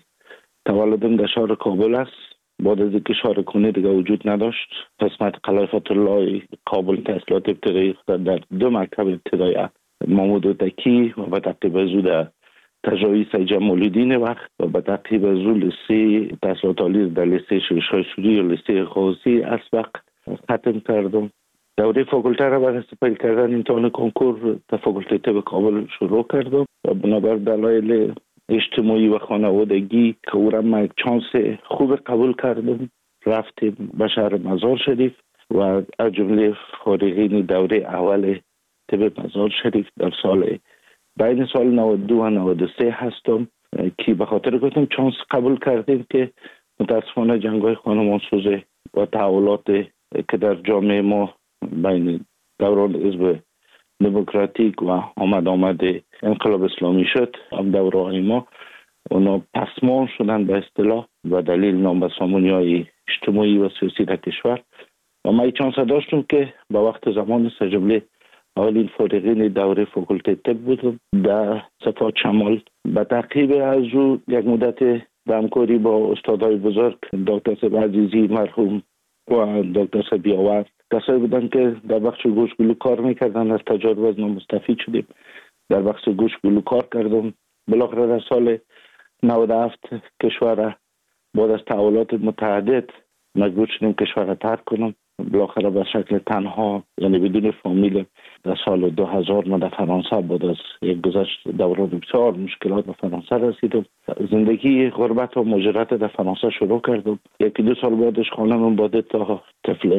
تولدم در شهر کابل است. بعد از اینکه شهر کونه دیگه وجود نداشت، قسمت قلعه فتح الله کابل تحصیلات ابتدایی در دو مکتب ابتدایی محمود وتکی و به تعقیب از او در تجایی سید جمال الدین وقت و به تعقیب از او لیسه تحصیلات عالی در لیسه شیرشاه سوری و لیسه خوزی اسبق ختم کردم. دوره فاکولته را برای سپری کردن امتحان کنکور در فاکولته طب کابل شروع کردم و بنابر دلایل اجتماعی و خانوادگی که او را من یک چانس خوب قبول کردم، رفتیم به شهر مزار شریف و از جمله فارغین دوره اول طب مزار شریف در سال بین سال نود و دو و نود و سه هستم که به خاطر گفتم چانس قبول کردیم که متاسفانه جنگ‌های خانمانسوز و تحولات که در جامعه ما بین دوران حزب دموکراتیک و آمد آمد انقلاب اسلامی شد، هم دورهای ما اونا پسمان شدن به اصطلاح و دلیل نابسامانی های اجتماعی و سیاسی در کشور و من چانس داشتم که با وقت زمان سجمله اولین فارغین دوره فاکولته طب بودم در صفات شمال. به تعقیب از او یک مدت به همکاری با استادای بزرگ دکتر صاحب عزیزی مرحوم و دکتر صاحب بیاور، کسایی بودن که در بخش گوش گلو کار میکردن. از تجارب از ما مستفید شدیم. در بخش گوش گلو کار کردم. بالاخره در سال نود و هفت کشور بعد از تحولات متعدد مجبور شدیم کشور را ترک کنم. بالاخره به شکل تنها، یعنی بدون فامیل، در سال دو هزار من در فرانسه بعد از یک گذشت دوران بسیار مشکلات به فرانسه رسیدم. زندگی غربت و مهاجرت در فرانسه شروع کردم. یکی دو سال بعدش خانمم باده تا طفل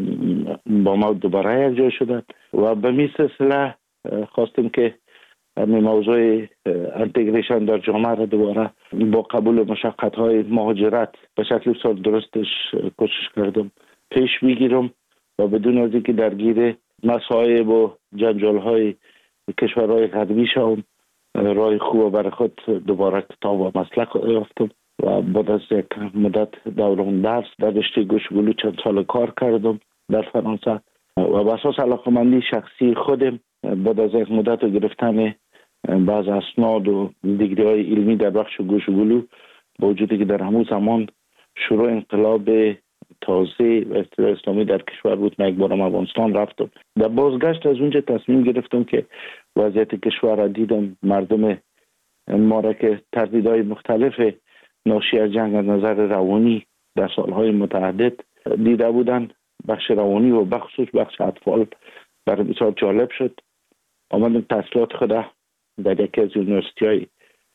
با ما دوباره یک جای شدن و به می سلسله خواستیم که همین موضوع انتگریشن در جامعه را دوباره با قبول مشقت های مهاجرت به شکل بسیار درستش کوشش کردم پیش بگیرم و بدون از اینکه درگیر مصائب و جنجال های کشورهای غربی شوم راه خوب برای خود دوباره کتاب و مسلک یافتم و بعد از یک مدت دوران درس در رشته گوش گلو چند سال کار کردم در فرانسه و با اساس علاقمندی شخصی خودم بعد از یک مدت گرفتن بعض اسناد و دیگری های علمی در بخش گوش و گلو، با وجودی که در همون زمان شروع انقلاب تازه و اصطلاح اسلامی در کشور بود، من یک بارم افغانستان رفتم. در بازگشت از اونجا تصمیم گرفتم که وضعیت کشور را دیدم، مردم ما را که تردیدهای مختلف ناشی از جنگ از نظر روانی در سالهای متعدد دیده بودن، بخش روانی و بخشش بخش اطفال برای بسیار جالب شد. آمدم تحصیلات خود در یکی از یونیورسیتی های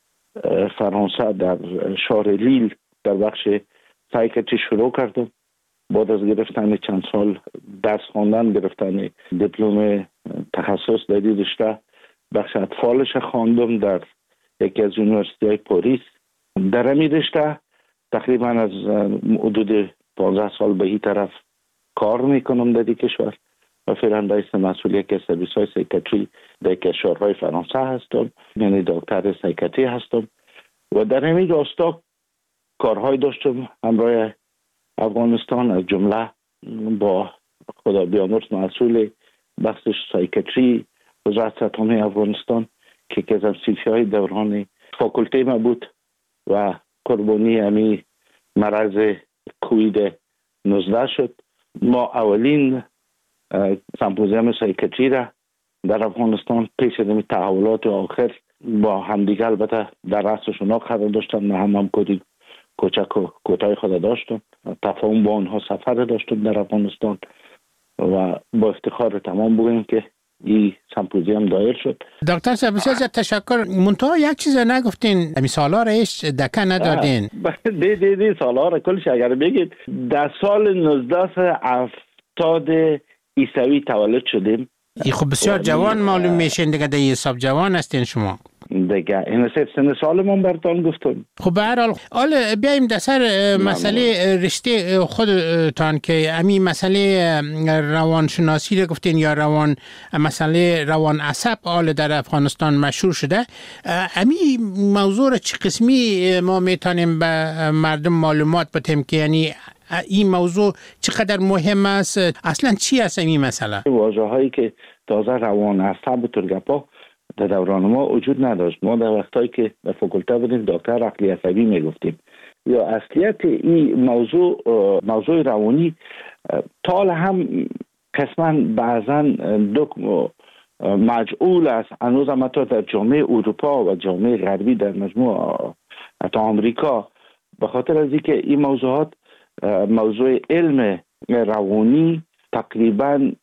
فرانسه در شهر لیل در بخش سایکاتری شروع کردم. بعد از گرفتن چند سال درس خواندن، گرفتن دیپلم تخصص در این رشته، بخش اطفالش خواندم در یکی از یونیورسیتی های پاریس. در همین رشته تقریبا از حدود پانزده سال به این طرف کار میکنم در این کشور و فعلا رئیس مسئول یکی از سرویس های سایکاتری در یکی از شهرهای فرانسه هستم، یعنی دکتر سایکاتری هستم و در همین راستا کارهای داشتم همراه افغانستان، از جمله با خدا بیامرز مسئول بخش سایکاتری وزارت سطحانه افغانستان که که از امسیفی های دوران فاکولته ما بود و قربانی همی مرض کووید نوزده شد. ما اولین سمپوزیوم سایکاتری را در افغانستان پیش از این تحولات آخر با همدیگه البته در رأس شناخت قرار داشتم، نه هم همکاری کوچک و کوتاه خود داشتم، تفاهم با آنها سفر داشتم در افغانستان و با افتخار تمام بگویم که این سمپوزیوم دایر شد. دکتر صاحب بسیار زیاد تشکر. منتها یک چیز نگفتین، امی سالا را هیچ دکه ندادین. دی دی دی سالا را کلش اگر بگید در سال نوزده هفتاد عیسوی تولد شدیم. ای خب بسیار جوان معلوم میشین دیگه، در حساب جوان هستین شما دیگه. این سه سن سالمون براتون گفتم. خب به هر حال حالا بیایم در سر مسئله رشته خودتان که امی مسئله روانشناسی رو گفتین یا روان مسئله روان عصب حال در افغانستان مشهور شده. امی موضوع رو چه قسمی ما میتونیم به مردم معلومات بدیم که یعنی این موضوع چقدر مهم است، اصلا چی است این مسئله؟ واژه هایی که تازه روان عصب ترگپا در دوران ما وجود نداشت. ما در وقتایی که به فاکولته بودیم دکتر عقلی عصبی میگفتیم. یا اصلیت این موضوع موضوع روانی تال هم قسما بعضا دو مجعول است. هنوز هم حتی در جامعه اروپا و جامعه غربی در مجموع حتی آمریکا، به خاطر از اینکه این موضوعات موضوع علم روانی تقریبا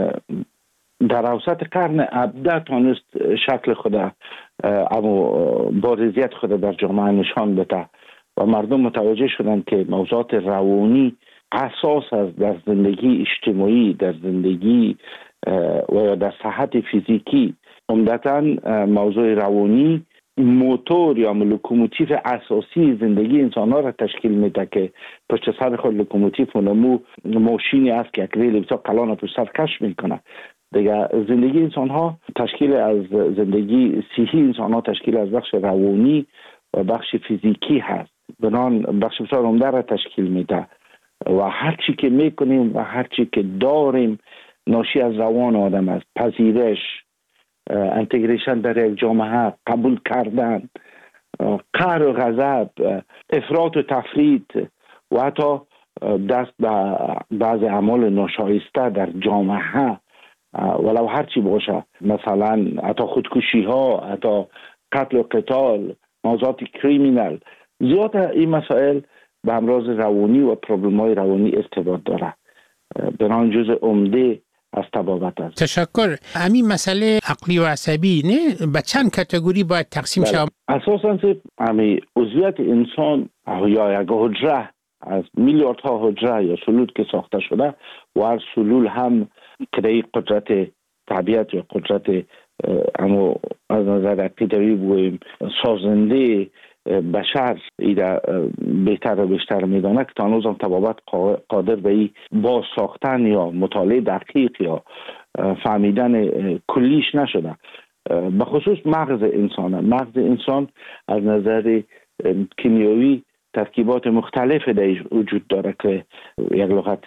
در اوسط قرن هفدهم تانست شکل خود اما بارزیت خود در جامعه نشان بده و مردم متوجه شدند که موضوعات روانی اساس است در زندگی اجتماعی، در زندگی و یا در صحت فیزیکی. عمدتاً موضوع روانی موتور یا لوکوموتیو اساسی زندگی انسان ها را تشکیل میده که پشت سر خود لوکوموتیو نمو ماشینی است که یک ریل بسیار کلان پشت سر کش میکنه دیگه. زندگی انسان ها تشکیل از زندگی صحی انسان ها تشکیل از بخش روانی و بخش فیزیکی هست، بنان بخش بسیار عمده را تشکیل میده و هر چی که میکنیم و هر چی که داریم ناشی از روان آدم است. پذیرش، انتگریشن در یک جامعه، قبول کردن، قهر و غضب، افراط و تفرید و حتی دست به بعض اعمال ناشایسته در جامعه ولو هر چی باشه، مثلا حتی خودکشی ها، حتی قتل و قتال، موضوعات کریمینال. زیاد این مسائل به امراض روانی و پروبلم های روانی ارتباط داره، بنابراین جزء عمده از طبابت است. تشکر. همین مسئله عقلی و عصبی نه به چند کاتگوری باید تقسیم شود؟ اساساً همین عضویت انسان یا یک حجره از میلیاردها حجره یا سلول که ساخته شده و هر سلول هم که قدرت طبیعت یا قدرت اما از نظر عقیدوی بگوییم سازنده بشر ایده بهتر و بیشتر میدانه که تا هنوز هم طبابت قادر به این باز ساختن یا مطالعه دقیق یا فهمیدن کلیش نشده. به خصوص مغز انسان مغز انسان از نظر کیمیایی ترکیبات مختلف در وجود داره که یک لغت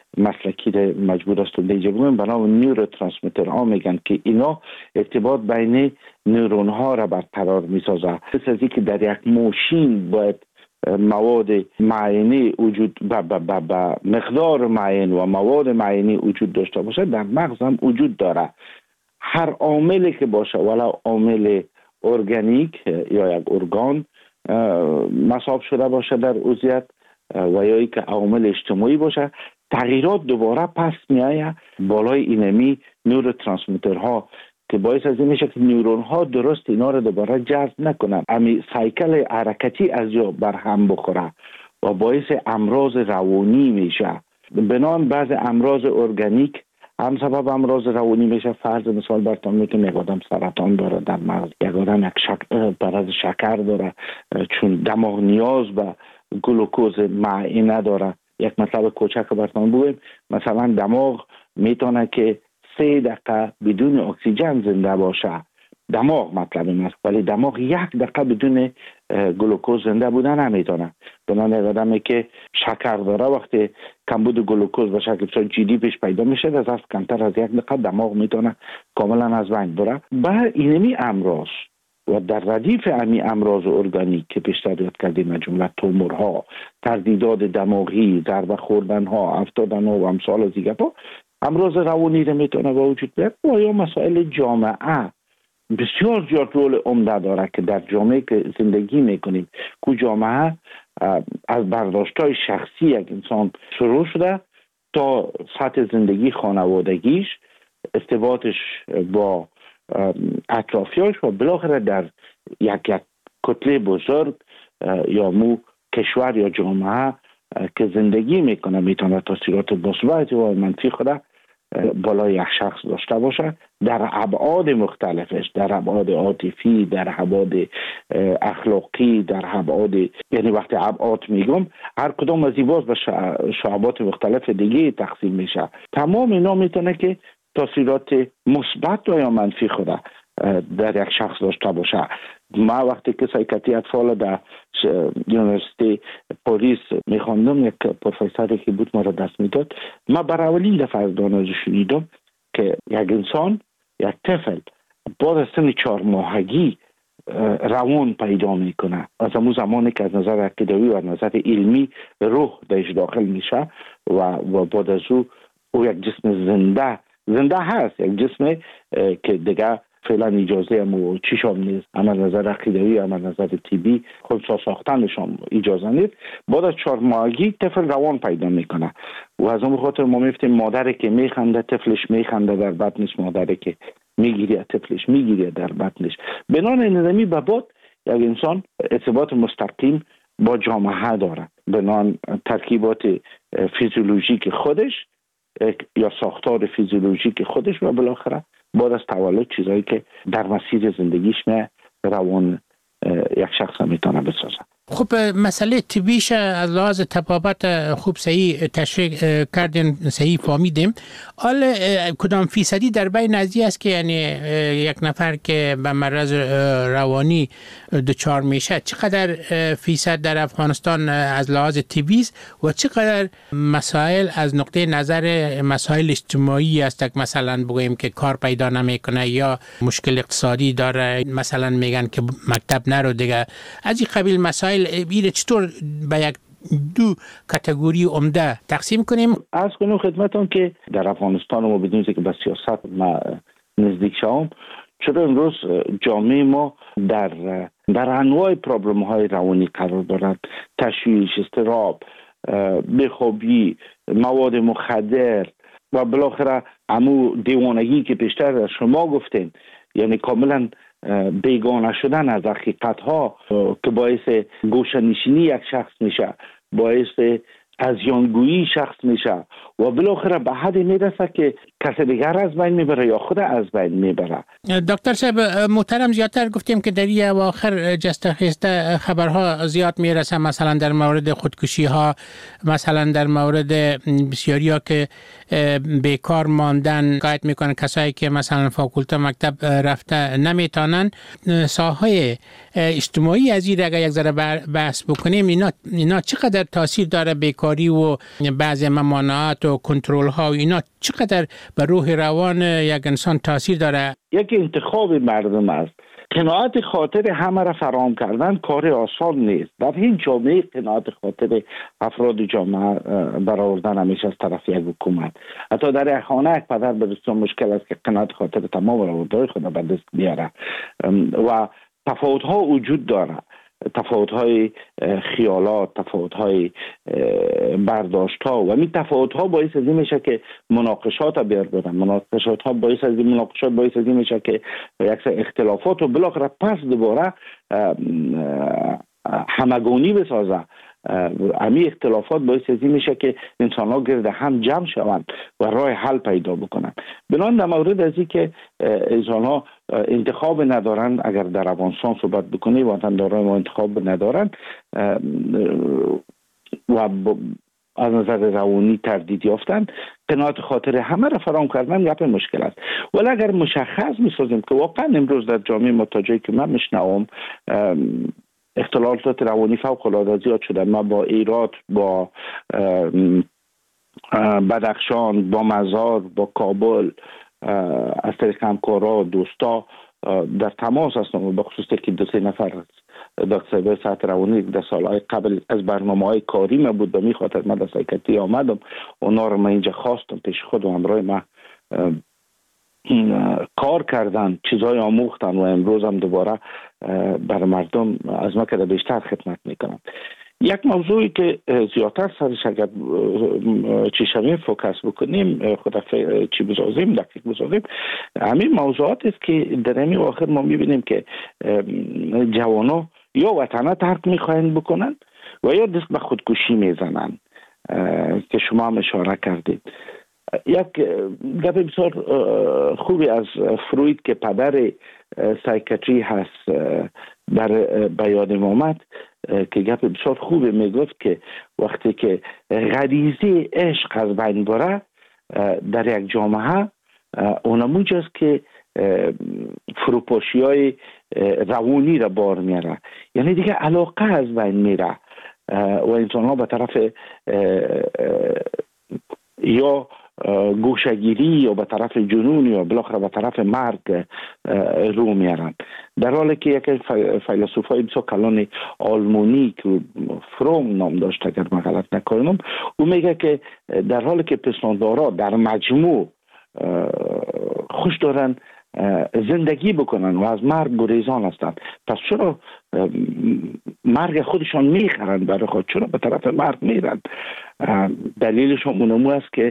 مسلکی ده مجبور است دیگه بگم به نام نیوروترانسمیتر ها میگن که اینا ارتباط بین نورون ها را برقرار میسازه. مثل از که در یک ماشین باید مواد معینی وجود با, با, با, با مقدار معین و مواد معینی وجود داشته باشه، در مغز هم وجود داره. هر عاملی که باشه، ولی عامل ارگانیک یا یک ارگان مصاب شده باشه در عضویت و یا که عامل اجتماعی باشه، تغییرات دوباره پس میایه بالای اینمی نوروترانسمیترها که باعث از این میشه که نورون ها درست اینا رو دوباره جذب نکنن، امی سایکل حرکتی از جا برهم بخوره و باعث امراض روانی میشه. بنابراین بعض امراض ارگانیک هم سبب امراض روانی میشه. فرض مثال براتون میگم، یک آدم سرطان داره در مغز، یک آدم یک شک... مرض شکر داره چون دماغ نیاز به گلوکوز معین نداره. یک مطلب کوچک براتون بگم، مثلا دماغ میتونه که سه دقیقه بدون اکسیژن زنده باشه. دماغ مطلب این است، ولی دماغ یک دقیقه بدون گلوکوز زنده بودن نمیتونه. بنابراین یک آدمی که شکر داره وقتی کمبود گلوکوز به شکل بسیار جدی پیش پیدا میشه، از از کمتر از یک دقیقه دماغ میتونه کاملا از بین بره. به اینمی امراض و در ردیف امی امراض ارگانیک که پیشتر یاد کردیم، جمله تومورها، تردیدات دماغی، ضربه خوردنها، افتادن و امثال دیگه ها، امراض روانی رو میتونه به وجود بیاد. و یا مسائل جامعه بسیار زیاد رول عمده داره که در جامعه که زندگی میکنیم، که جامعه از برداشت‌های شخصی یک انسان شروع شده تا سطح زندگی خانوادگیش، ارتباطش با اطرافیانش و بالاخره در یک یک کتله بزرگ یا مو کشور یا جامعه که زندگی میکنه میتونه تاثیرات مثبت و منفی خود بالای یک شخص داشته باشه در ابعاد مختلفش، در ابعاد عاطفی، در ابعاد اخلاقی، در ابعاد، یعنی وقتی ابعاد میگم هر کدام از این باز به شعبات مختلف دیگه تقسیم میشه. تمام اینا میتونه که تاثیرات مثبت و یا منفی خود در یک شخص داشته باشه. ما وقتی که سایکاتری اطفال در یونیورسیتی پاریس میخواندم، یک پروفسوری که بود ما را دست میداد، ما برای اولین دفعه از دانش شنیدم که یک انسان، یک طفل بعد از سن چهار ماهگی روان پیدا میکنه. از همون زمانی که از نظر عقیدوی و از نظر علمی روح درش داخل میشه و و بعد از او او یک جسم زنده زنده هست، یک جسم که دیگه فعلا اجازه هم چیشام نیست، اما نظر عقیدوی اما نظر طبی خودسا ساختنشان اجازه نیست. بعد از چهار ماهگی طفل روان پیدا میکنه و از اون خاطر ما میفتیم مادری که میخنده طفلش میخنده در بطنش، مادری که میگیره طفلش میگیره در بطنش. بنابراین نظامی به بعد یک انسان ارتباط مستقیم با جامعه داره، بنابراین ترکیبات فیزیولوژیک خودش یا ساختار فیزیولوژیک خودش و بالاخره بعد از تولد چیزایی که در مسیر زندگیش نه روان یک شخص میتونه بسازه. خب مسئله طبیش از لحاظ طبابت خوب صحیح تشریح کردین، صحیح فهمیدیم. حال کدام فیصدی در بین نزدیک است که یعنی یک نفر که به مرض روانی دچار میشه، چقدر فیصد در افغانستان از لحاظ طبی است و چقدر مسائل از نقطه نظر مسائل اجتماعی است، که مثلا بگوییم که کار پیدا نمیکنه یا مشکل اقتصادی داره، مثلا میگن که مکتب نرو دیگه، از این قبیل مسائل بیره چطور به یک دو کاتگوری عمده تقسیم کنیم؟ از کنم خدمتون که در افغانستان ما بدون که به سیاست ما نزدیک شوم، چرا امروز جامعه ما در در انواع پرابلم های روانی قرار دارد، تشویش، اضطراب، بیخوابی، مواد مخدر و بالاخره امو دیوانگی که پیشتر از شما گفتین، یعنی کاملا بیگانه شدن از حقیقت ها که باعث گوشه‌نشینی یک شخص میشه، باعث از یانگویی شخص میشه و بالاخره به حدی میرسه که کسی دیگر از بین میبره یا خود از بین میبره. دکتر صاحب محترم، زیادتر گفتیم که در این اواخر جسته خسته خبرها زیاد میرسه، مثلا در مورد خودکشی ها، مثلا در مورد بسیاری ها که بیکار ماندن، قاید میکنن کسایی که مثلا فاکولته مکتب رفته نمیتونن. ساحه اجتماعی از این اگر یک ذره بحث بکنیم، اینا اینا چقدر تاثیر داره بیکار کاری و بعضی ممانعات و کنترل ها و اینا چقدر به روح روان یک انسان تاثیر داره؟ یک انتخاب مردم است. قناعت خاطر همه را فراهم کردن کار آسان نیست. در این جامعه قناعت خاطر افراد جامعه برآوردن همیشه از طرف یک حکومت. حتی در خانه یک پدر بسیار مشکل است که قناعت خاطر تمام روابط خود به دست بیاره و تفاوت ها وجود داره. تفاوت های خیالات، تفاوت های برداشت ها و این تفاوت ها باعث از این میشه که مناقشات بیار برن. مناقشات ها باعث از این مناقشات باعث از این میشه که یک سری اختلافات و بالاخره پس دوباره همگونی بسازه. امی اختلافات باعث از این میشه که انسان ها گرد هم جمع شوند و راه حل پیدا بکنن. بنان در مورد از این که انسان ها انتخاب ندارن، اگر در افغانستان صحبت بکنی وطنداران ما انتخاب ندارن و از نظر روانی تردید یافتن، قناعت خاطر همه را فراهم کردن گپ مشکل است. ولی اگر مشخص میسازیم که واقعا امروز در جامعه ما تا جایی که من میشنوم اختلالات روانی فوق العاده زیاد شده. ما با ایرات، با بدخشان، با مزار، با کابل از طریق همکارا دوستا در تماس هستم، به خصوص که دو سه نفر دکتر صحت روانی در سالهای قبل از برنامه‌های کاری ما بود و می خاطر من در سایکاتری آمدم، اونا رو من اینجا خواستم پیش خود و همراه ما کار کردن، چیزای آموختن و امروز هم دوباره بر مردم از ما که بیشتر خدمت میکنن. یک موضوعی که زیادتر سرش اگر چی شویم فوکس بکنیم، خود چی بسازیم، دقیق بسازیم، همین موضوعات است که در همین آخر ما میبینیم که جوانا یا وطنه ترک میخواین بکنن و یا دست به خودکشی میزنن که شما هم اشاره کردید. یک گپ بسیار خوبی از فروید که پدر سایکاتری هست در بیان آمد که گپ بسیار خوبی میگفت که وقتی که غریزه عشق از بین بره در یک جامعه، اونموج است که فروپاشی های روانی را بار میاره، یعنی دیگه علاقه از بین میره و انسان ها به طرف یا گوشگیری یا به طرف جنون یا بالاخره به طرف مرگ رو میارن. در حالی که یک فیلسوفای بسیار کلان آلمانی که فروم نام داشت اگر من غلط نکنم، او میگه که در حالی که پستاندارا در مجموع خوش دارن زندگی بکنن و از مرگ گریزان هستند، پس چرا مرگ خودشان میخرن برای خود؟ چرا به طرف مرگ میرن؟ دلیلشون اونمو است که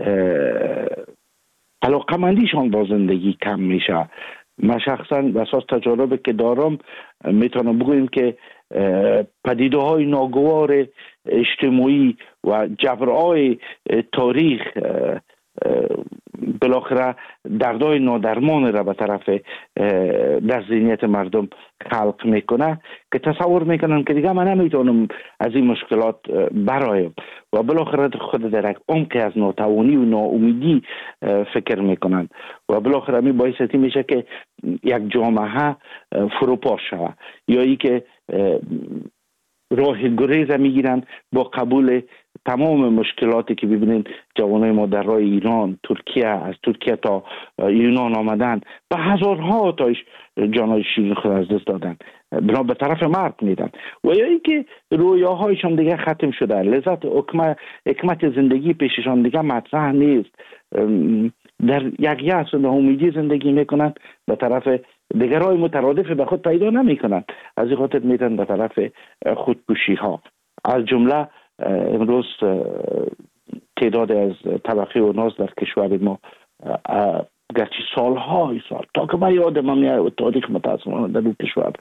علاقمندیشان با زندگی کم میشه. من شخصا به اساس تجربه که دارم میتونم بگویم که پدیده های ناگوار اجتماعی و جبرهای تاریخ بالاخره دردهای نادرمان را به طرف در ذهنیت مردم خلق میکنه که تصور میکنن که دیگه من نمیتونم از این مشکلات برایم و بالاخره خود در یک عمق از ناتوانی و ناامیدی فکر میکنن و بالاخره می باعث میشه که یک جامعه فروپاش شود یا ای که راه گریز میگیرن با قبول تمام مشکلاتی که ببینید جوانای ما در راه ایران، ترکیه، از ترکیه تا یونان آمدن و هزارها تاش جانای شیرین خود از دست دادن، بنا به طرف مرگ میدن و یا اینکه رویاهایشان دیگه ختم شده، لذت حکمت زندگی پیششان دیگه مطرح نیست، در یک یأس و امیدی زندگی میکنن، به طرف دیگرای مترادف به خود پیدا نمیکنن، از این خاطر میرن به طرف خودکشی ها. از جمله امروز تعداد از طبقه و ناز در کشور ما گرچه سالهای سال تا که من یادم میاد تاریخ متاسفانه در اون کشور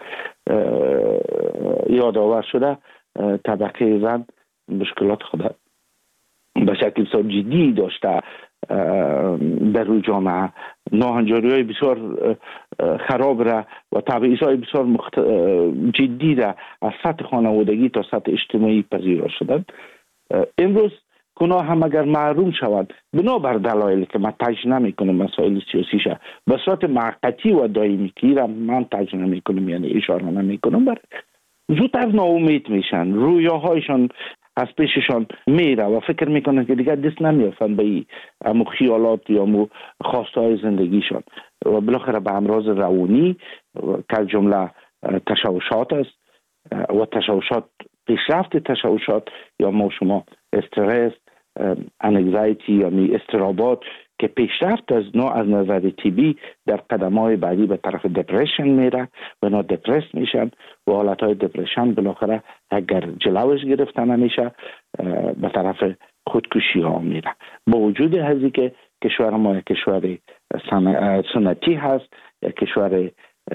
یادآور شده، طبقه زن مشکلات خود به شکل بسیار جدی داشته در روی جامعه، ناهنجاری های بسیار خراب را و تبعیض های بسیار مخت... جدی را از سطح خانوادگی تا سطح اجتماعی پذیرا شدند. امروز گناه هم اگر محروم شود بنابر دلایلی که من تجزیه نمی کنم مسائل سیاسی شه به صورت موقتی و دائمی که را من تجزیه نمی کنم، یعنی اشاره نمی کنم، بر زودتر ناامید میشن، رویاهایشان از پیششان میره و فکر میکنن که دیگه دست نمیافن به این امو خیالات یا امو خواستهای زندگیشان و بالاخره به امراض روانی که جمله تشوشات است و تشوشات پیشرفت تشوشات یا ما شما استرس، انگزایتی یا استرابات که پیشرفت از نوع از نظر طبی در قدم‌های بعدی به طرف دپرشن میره و اینا دپرس میشن و حالتهای دپرشن بالاخره اگر جلوش گرفته نمیشه به طرف خودکشی ها میره. با وجود هزی که کشور ما یک کشور سنتی هست، یک کشور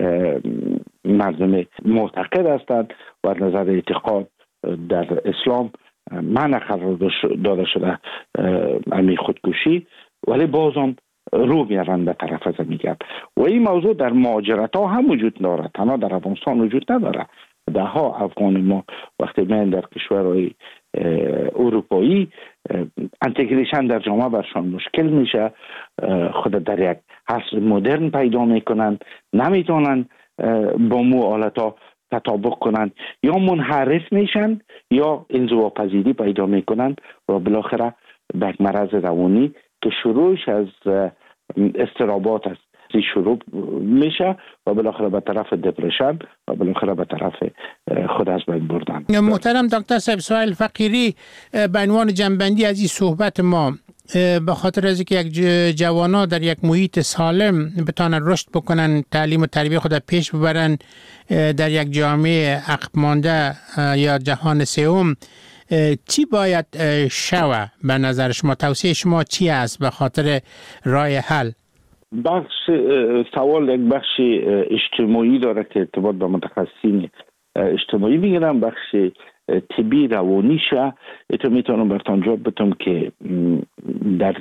مردم معتقد هستند و از نظر اعتقاد در اسلام معنی قرار داده شده امی خودکشی، ولی بازم رو میرن به طرف از میگرد و این موضوع در مهاجرت ها هم وجود داره، تنها در افغانستان وجود نداره. ده ها افغان ما وقتی میان در کشورهای اروپایی انتگریشن در جامعه برشان مشکل میشه، خود در یک عصر مدرن پیدا میکنن، نمیتونن با مو آلتا تطابق کنن، یا منحرف میشن یا انزواپذیری پیدا میکنن و بالاخره به یک مرض روانی که شروعش از استرابات است شروع میشه و بالاخره به طرف دپرشن و بالاخره به طرف خود از بین بردن. محترم دکتر صاحب، سوال فقیری به عنوان جنبندی از این صحبت ما، به خاطر از اینکه یک جوانا در یک محیط سالم بتانن رشد بکنن، تعلیم و تربیت خود پیش ببرن در یک جامعه عقب مانده یا جهان سوم، چی باید شوه به نظر شما؟ توصیه شما چی است به خاطر راه حل؟ بخش سوال یک بخش اجتماعی داره که ارتباط با متخصصین اجتماعی میگیرم، بخش طبی روانی شه. اتو میتونم براتون جواب بدم که در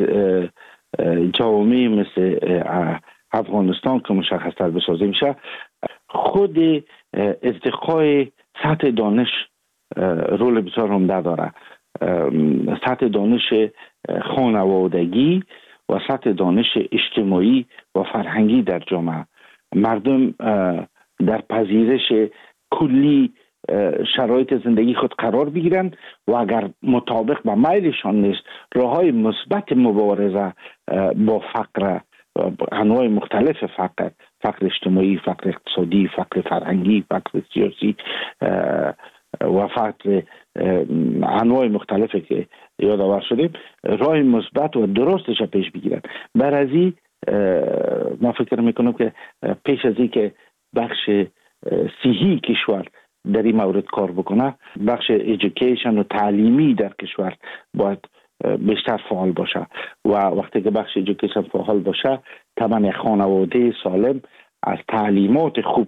جوامع مثل افغانستان که مشخص تر بسازیم شه، خود ارتقای سطح دانش رول بسیار عمده داره. سطح دانش خانوادگی و سطح دانش اجتماعی و فرهنگی در جامعه، مردم در پذیرش کلی شرایط زندگی خود قرار بگیرن و اگر مطابق با میلشان نیست راههای مثبت مبارزه با فقر، انواع مختلف فقر، فقر اجتماعی، فقر اقتصادی، فقر فرهنگی، فقر سیاسی و فقر انواع مختلفی که یادآور شدیم، راه مثبت و درستش پیش بگیرن. بر از این ما فکر میکنم که پیش از این که بخش صحی کشور در این مورد کار بکنه، بخش ایژوکیشن و تعلیمی در کشور باید بیشتر فعال باشه و وقتی که بخش ایژوکیشن فعال باشه، طبعا یک خانواده سالم از تعلیمات خوب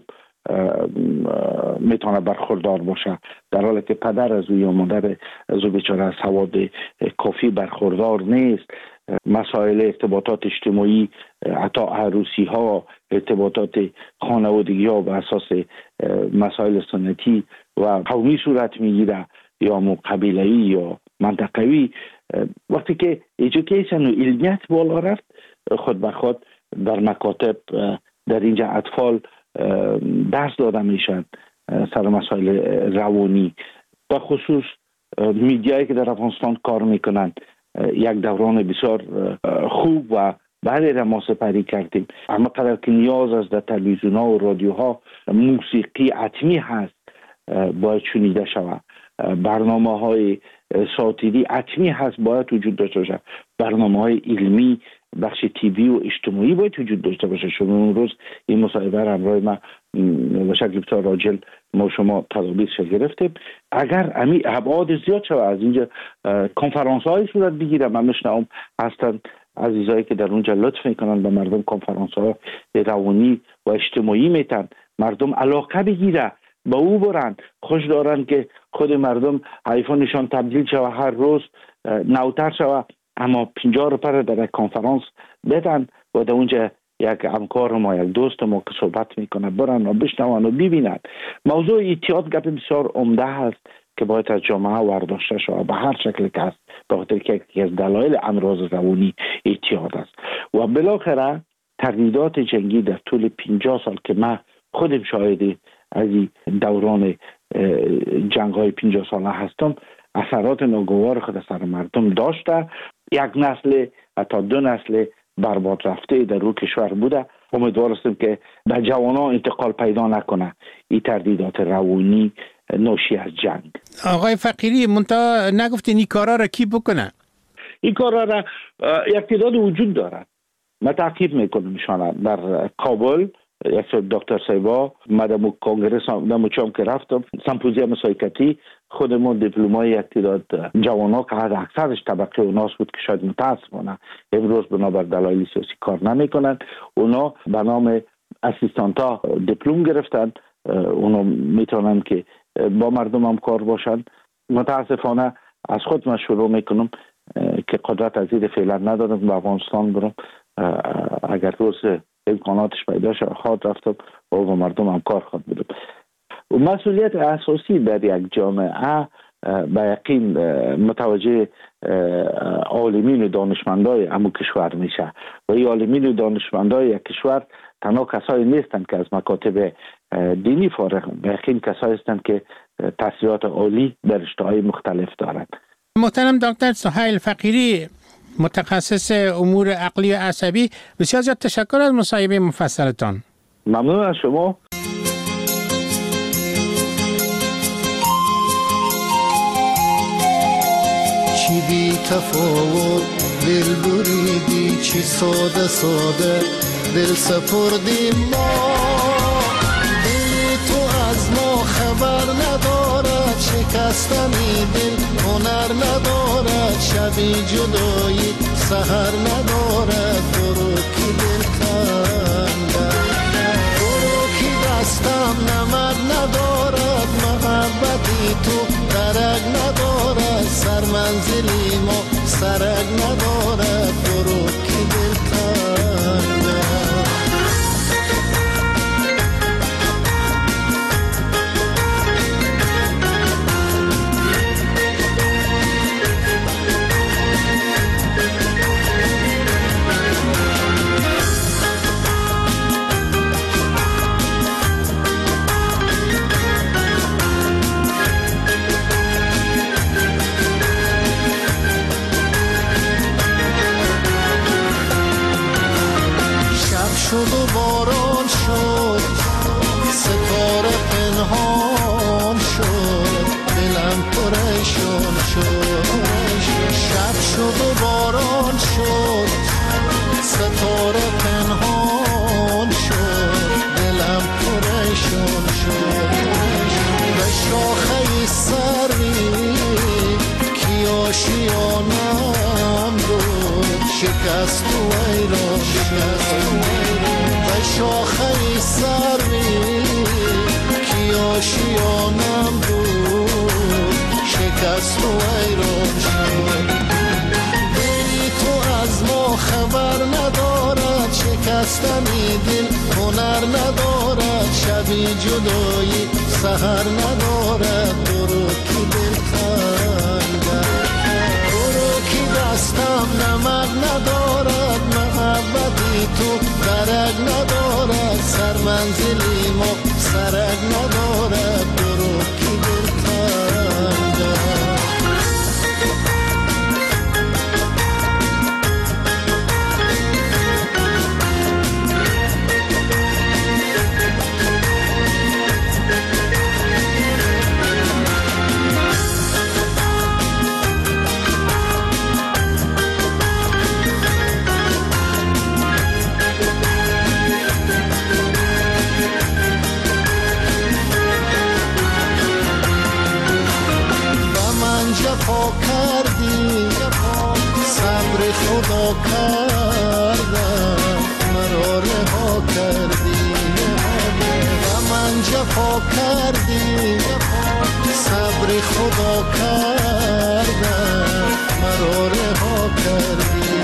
میتونه برخوردار باشه، در حالی که پدر از او یا مادر از او بیچاره از سواد کافی برخوردار نیست. مسائل ارتباطات اجتماعی، حتی عروسی ها، ارتباطات خانوادگی ها به اساس مسائل سنتی و قومی صورت میگیره یا مو قبیله‌ای یا منطقوی. وقتی که ایژوکیشن و علمیت بالا رفت، خود به خود در مکاتب در اینجا اطفال درس داده میشن سر مسائل روانی. به خصوص میدیایی که در افغانستان کار میکنن یک دوران بسیار خوب و بعد را ما سپری کردیم. اما قدر که نیاز است در تلویزیون ها و رادیوها موسیقی حتمی هست باید شنیده شود، برنامه های ساتیری حتمی هست باید وجود داشته باشه، برنامه های علمی، بخش تیوی و اجتماعی باید وجود داشته باشه. شما اون روز این مصاحبه را همراه ما به شکل بسیار راجل ما شما تدابیرش گرفتیم. اگر امی ابعاد زیاد شود از اینجا کنفرانس های صورت بگیره، من میشنم هستن عزیزایی که در اونجا لطف میکنن به مردم کنفرانس ها روانی و اجتماعی میتن، مردم علاقه بگیره با او برن، خوش دارن که خود مردم آیفونشان تبدیل شود هر روز نوتر شود، اما پنجاه روپیه در یک کنفرانس بدن و در اونجا یک همکار ما، یک دوست ما که صحبت میکنه برن و بشنون و ببینن. موضوع اعتیاد گپ بسیار عمده هست که باید از جامعه ورداشته شود به هر شکل که هست، به خاطر که یکی از دلایل امراض روانی اعتیاد است. و بالاخره تردیدات جنگی در طول پنجاه سال که من خودم شاهد از دوران جنگ های پنجاه ساله هستم، اثرات ناگوار خود سر مردم داشته. یک نسل تا دو نسل برباد رفته در روی کشور بوده. امیدوار هستیم که به جوانان انتقال پیدا نکنه این تردیدات روانی ناشی از جنگ. آقای فقیری، منتها نگفتین این کارا را کی بکنه؟ این کارا را یک تعداد وجود دارد. من تعقیب میکنم ایشان در کابل یک دکتر سیبا مدام کنگره نمو چام که رفتم سمپوزیوم سایکاتی خودمون دیپلمای یک تعداد جوانا که از اکثرش طبقه اوناس بود که شاید متاسفانه امروز بنابر دلایل سیاسی کار نمیکنند. اونا به نام اسیستانتا دیپلم گرفتن. اونا میتونن که با مردم هم کار باشن. متاسفانه از خود من شروع میکنم که قدرت از این فعلا ندارم به افغانستان برم. اگر روز امکاناتش پیدا شد خواهد رفتم و با مردم هم کار خواهد بدم. مسئولیت اساسی در یک جامعه به یقین متوجه عالمین و دانشمندای امو کشور میشه و این عالمین و دانشمندای یک کشور تنها کسایی نیستند که از مکاتب دینی فارغ، به یقین کسایی هستند که تحصیلات عالی در رشته‌های مختلف دارند. محترم دکتر سهیل فقیری، متخصص امور عقلی و عصبی، بسیار زیاد تشکر از مصاحبه مفصلتان. ممنون از شما. چی بی تفاوت دل بریدی، چی ساده ساده دل سپردیم ما. دل تو از ما خبر ندارد، شکستنی دل هنر ندارد، شبی جدایی سحر ندارد. برو کی دل کندن، برو کی دستم نمد ندارد، محبتی تو درک ندارد، سر منزلی ما سرک ندارد. برو کی دل کندن. شد و باران شد، ستاره پنهان شد، دلم پریشان شد. شب شد و باران شد، ستاره پنهان شد، دلم پریشان شد. به شاخه سری کی آشیانم بود، شکست و ایران شد. به شاخه سری کی آشیانم بود، شکست و ایران شد. دلی تو از ما خبر ندارد، شکستنی دل هنر ندارد، شبی جدایی سحر ندارد. برو کی دل کندن، برو کی دستم نمد ندارد، محبتی تو درک ندارد، سر منزلی ما سرک ندارد. برو کی دل کندن. جفا کردی، صبر خدا کردم، مرا رها کردی. و من جفا کردی، صبر خدا کردم، مرا رها کردی.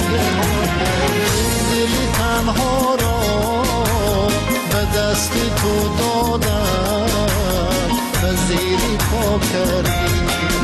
دل تنها را به دست تو دادم، به زیر پا کردی.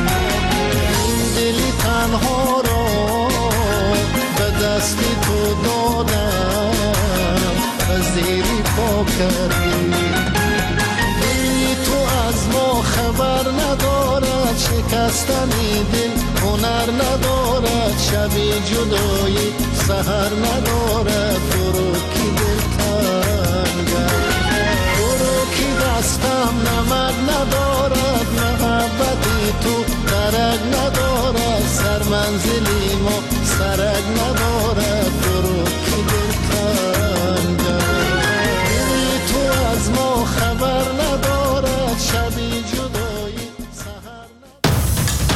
دلی تنها را به دست تو دادم، به زیری پا کردی. دلی تو از ما خبر ندارد، شکستن دل هنر ندارد، شب جدایی سحر ندارد. برو کی دل تنگم، برو کی دستم نمک ندارد، محبتی تو درک ندارد، سر منزلی ما سرک ندارد.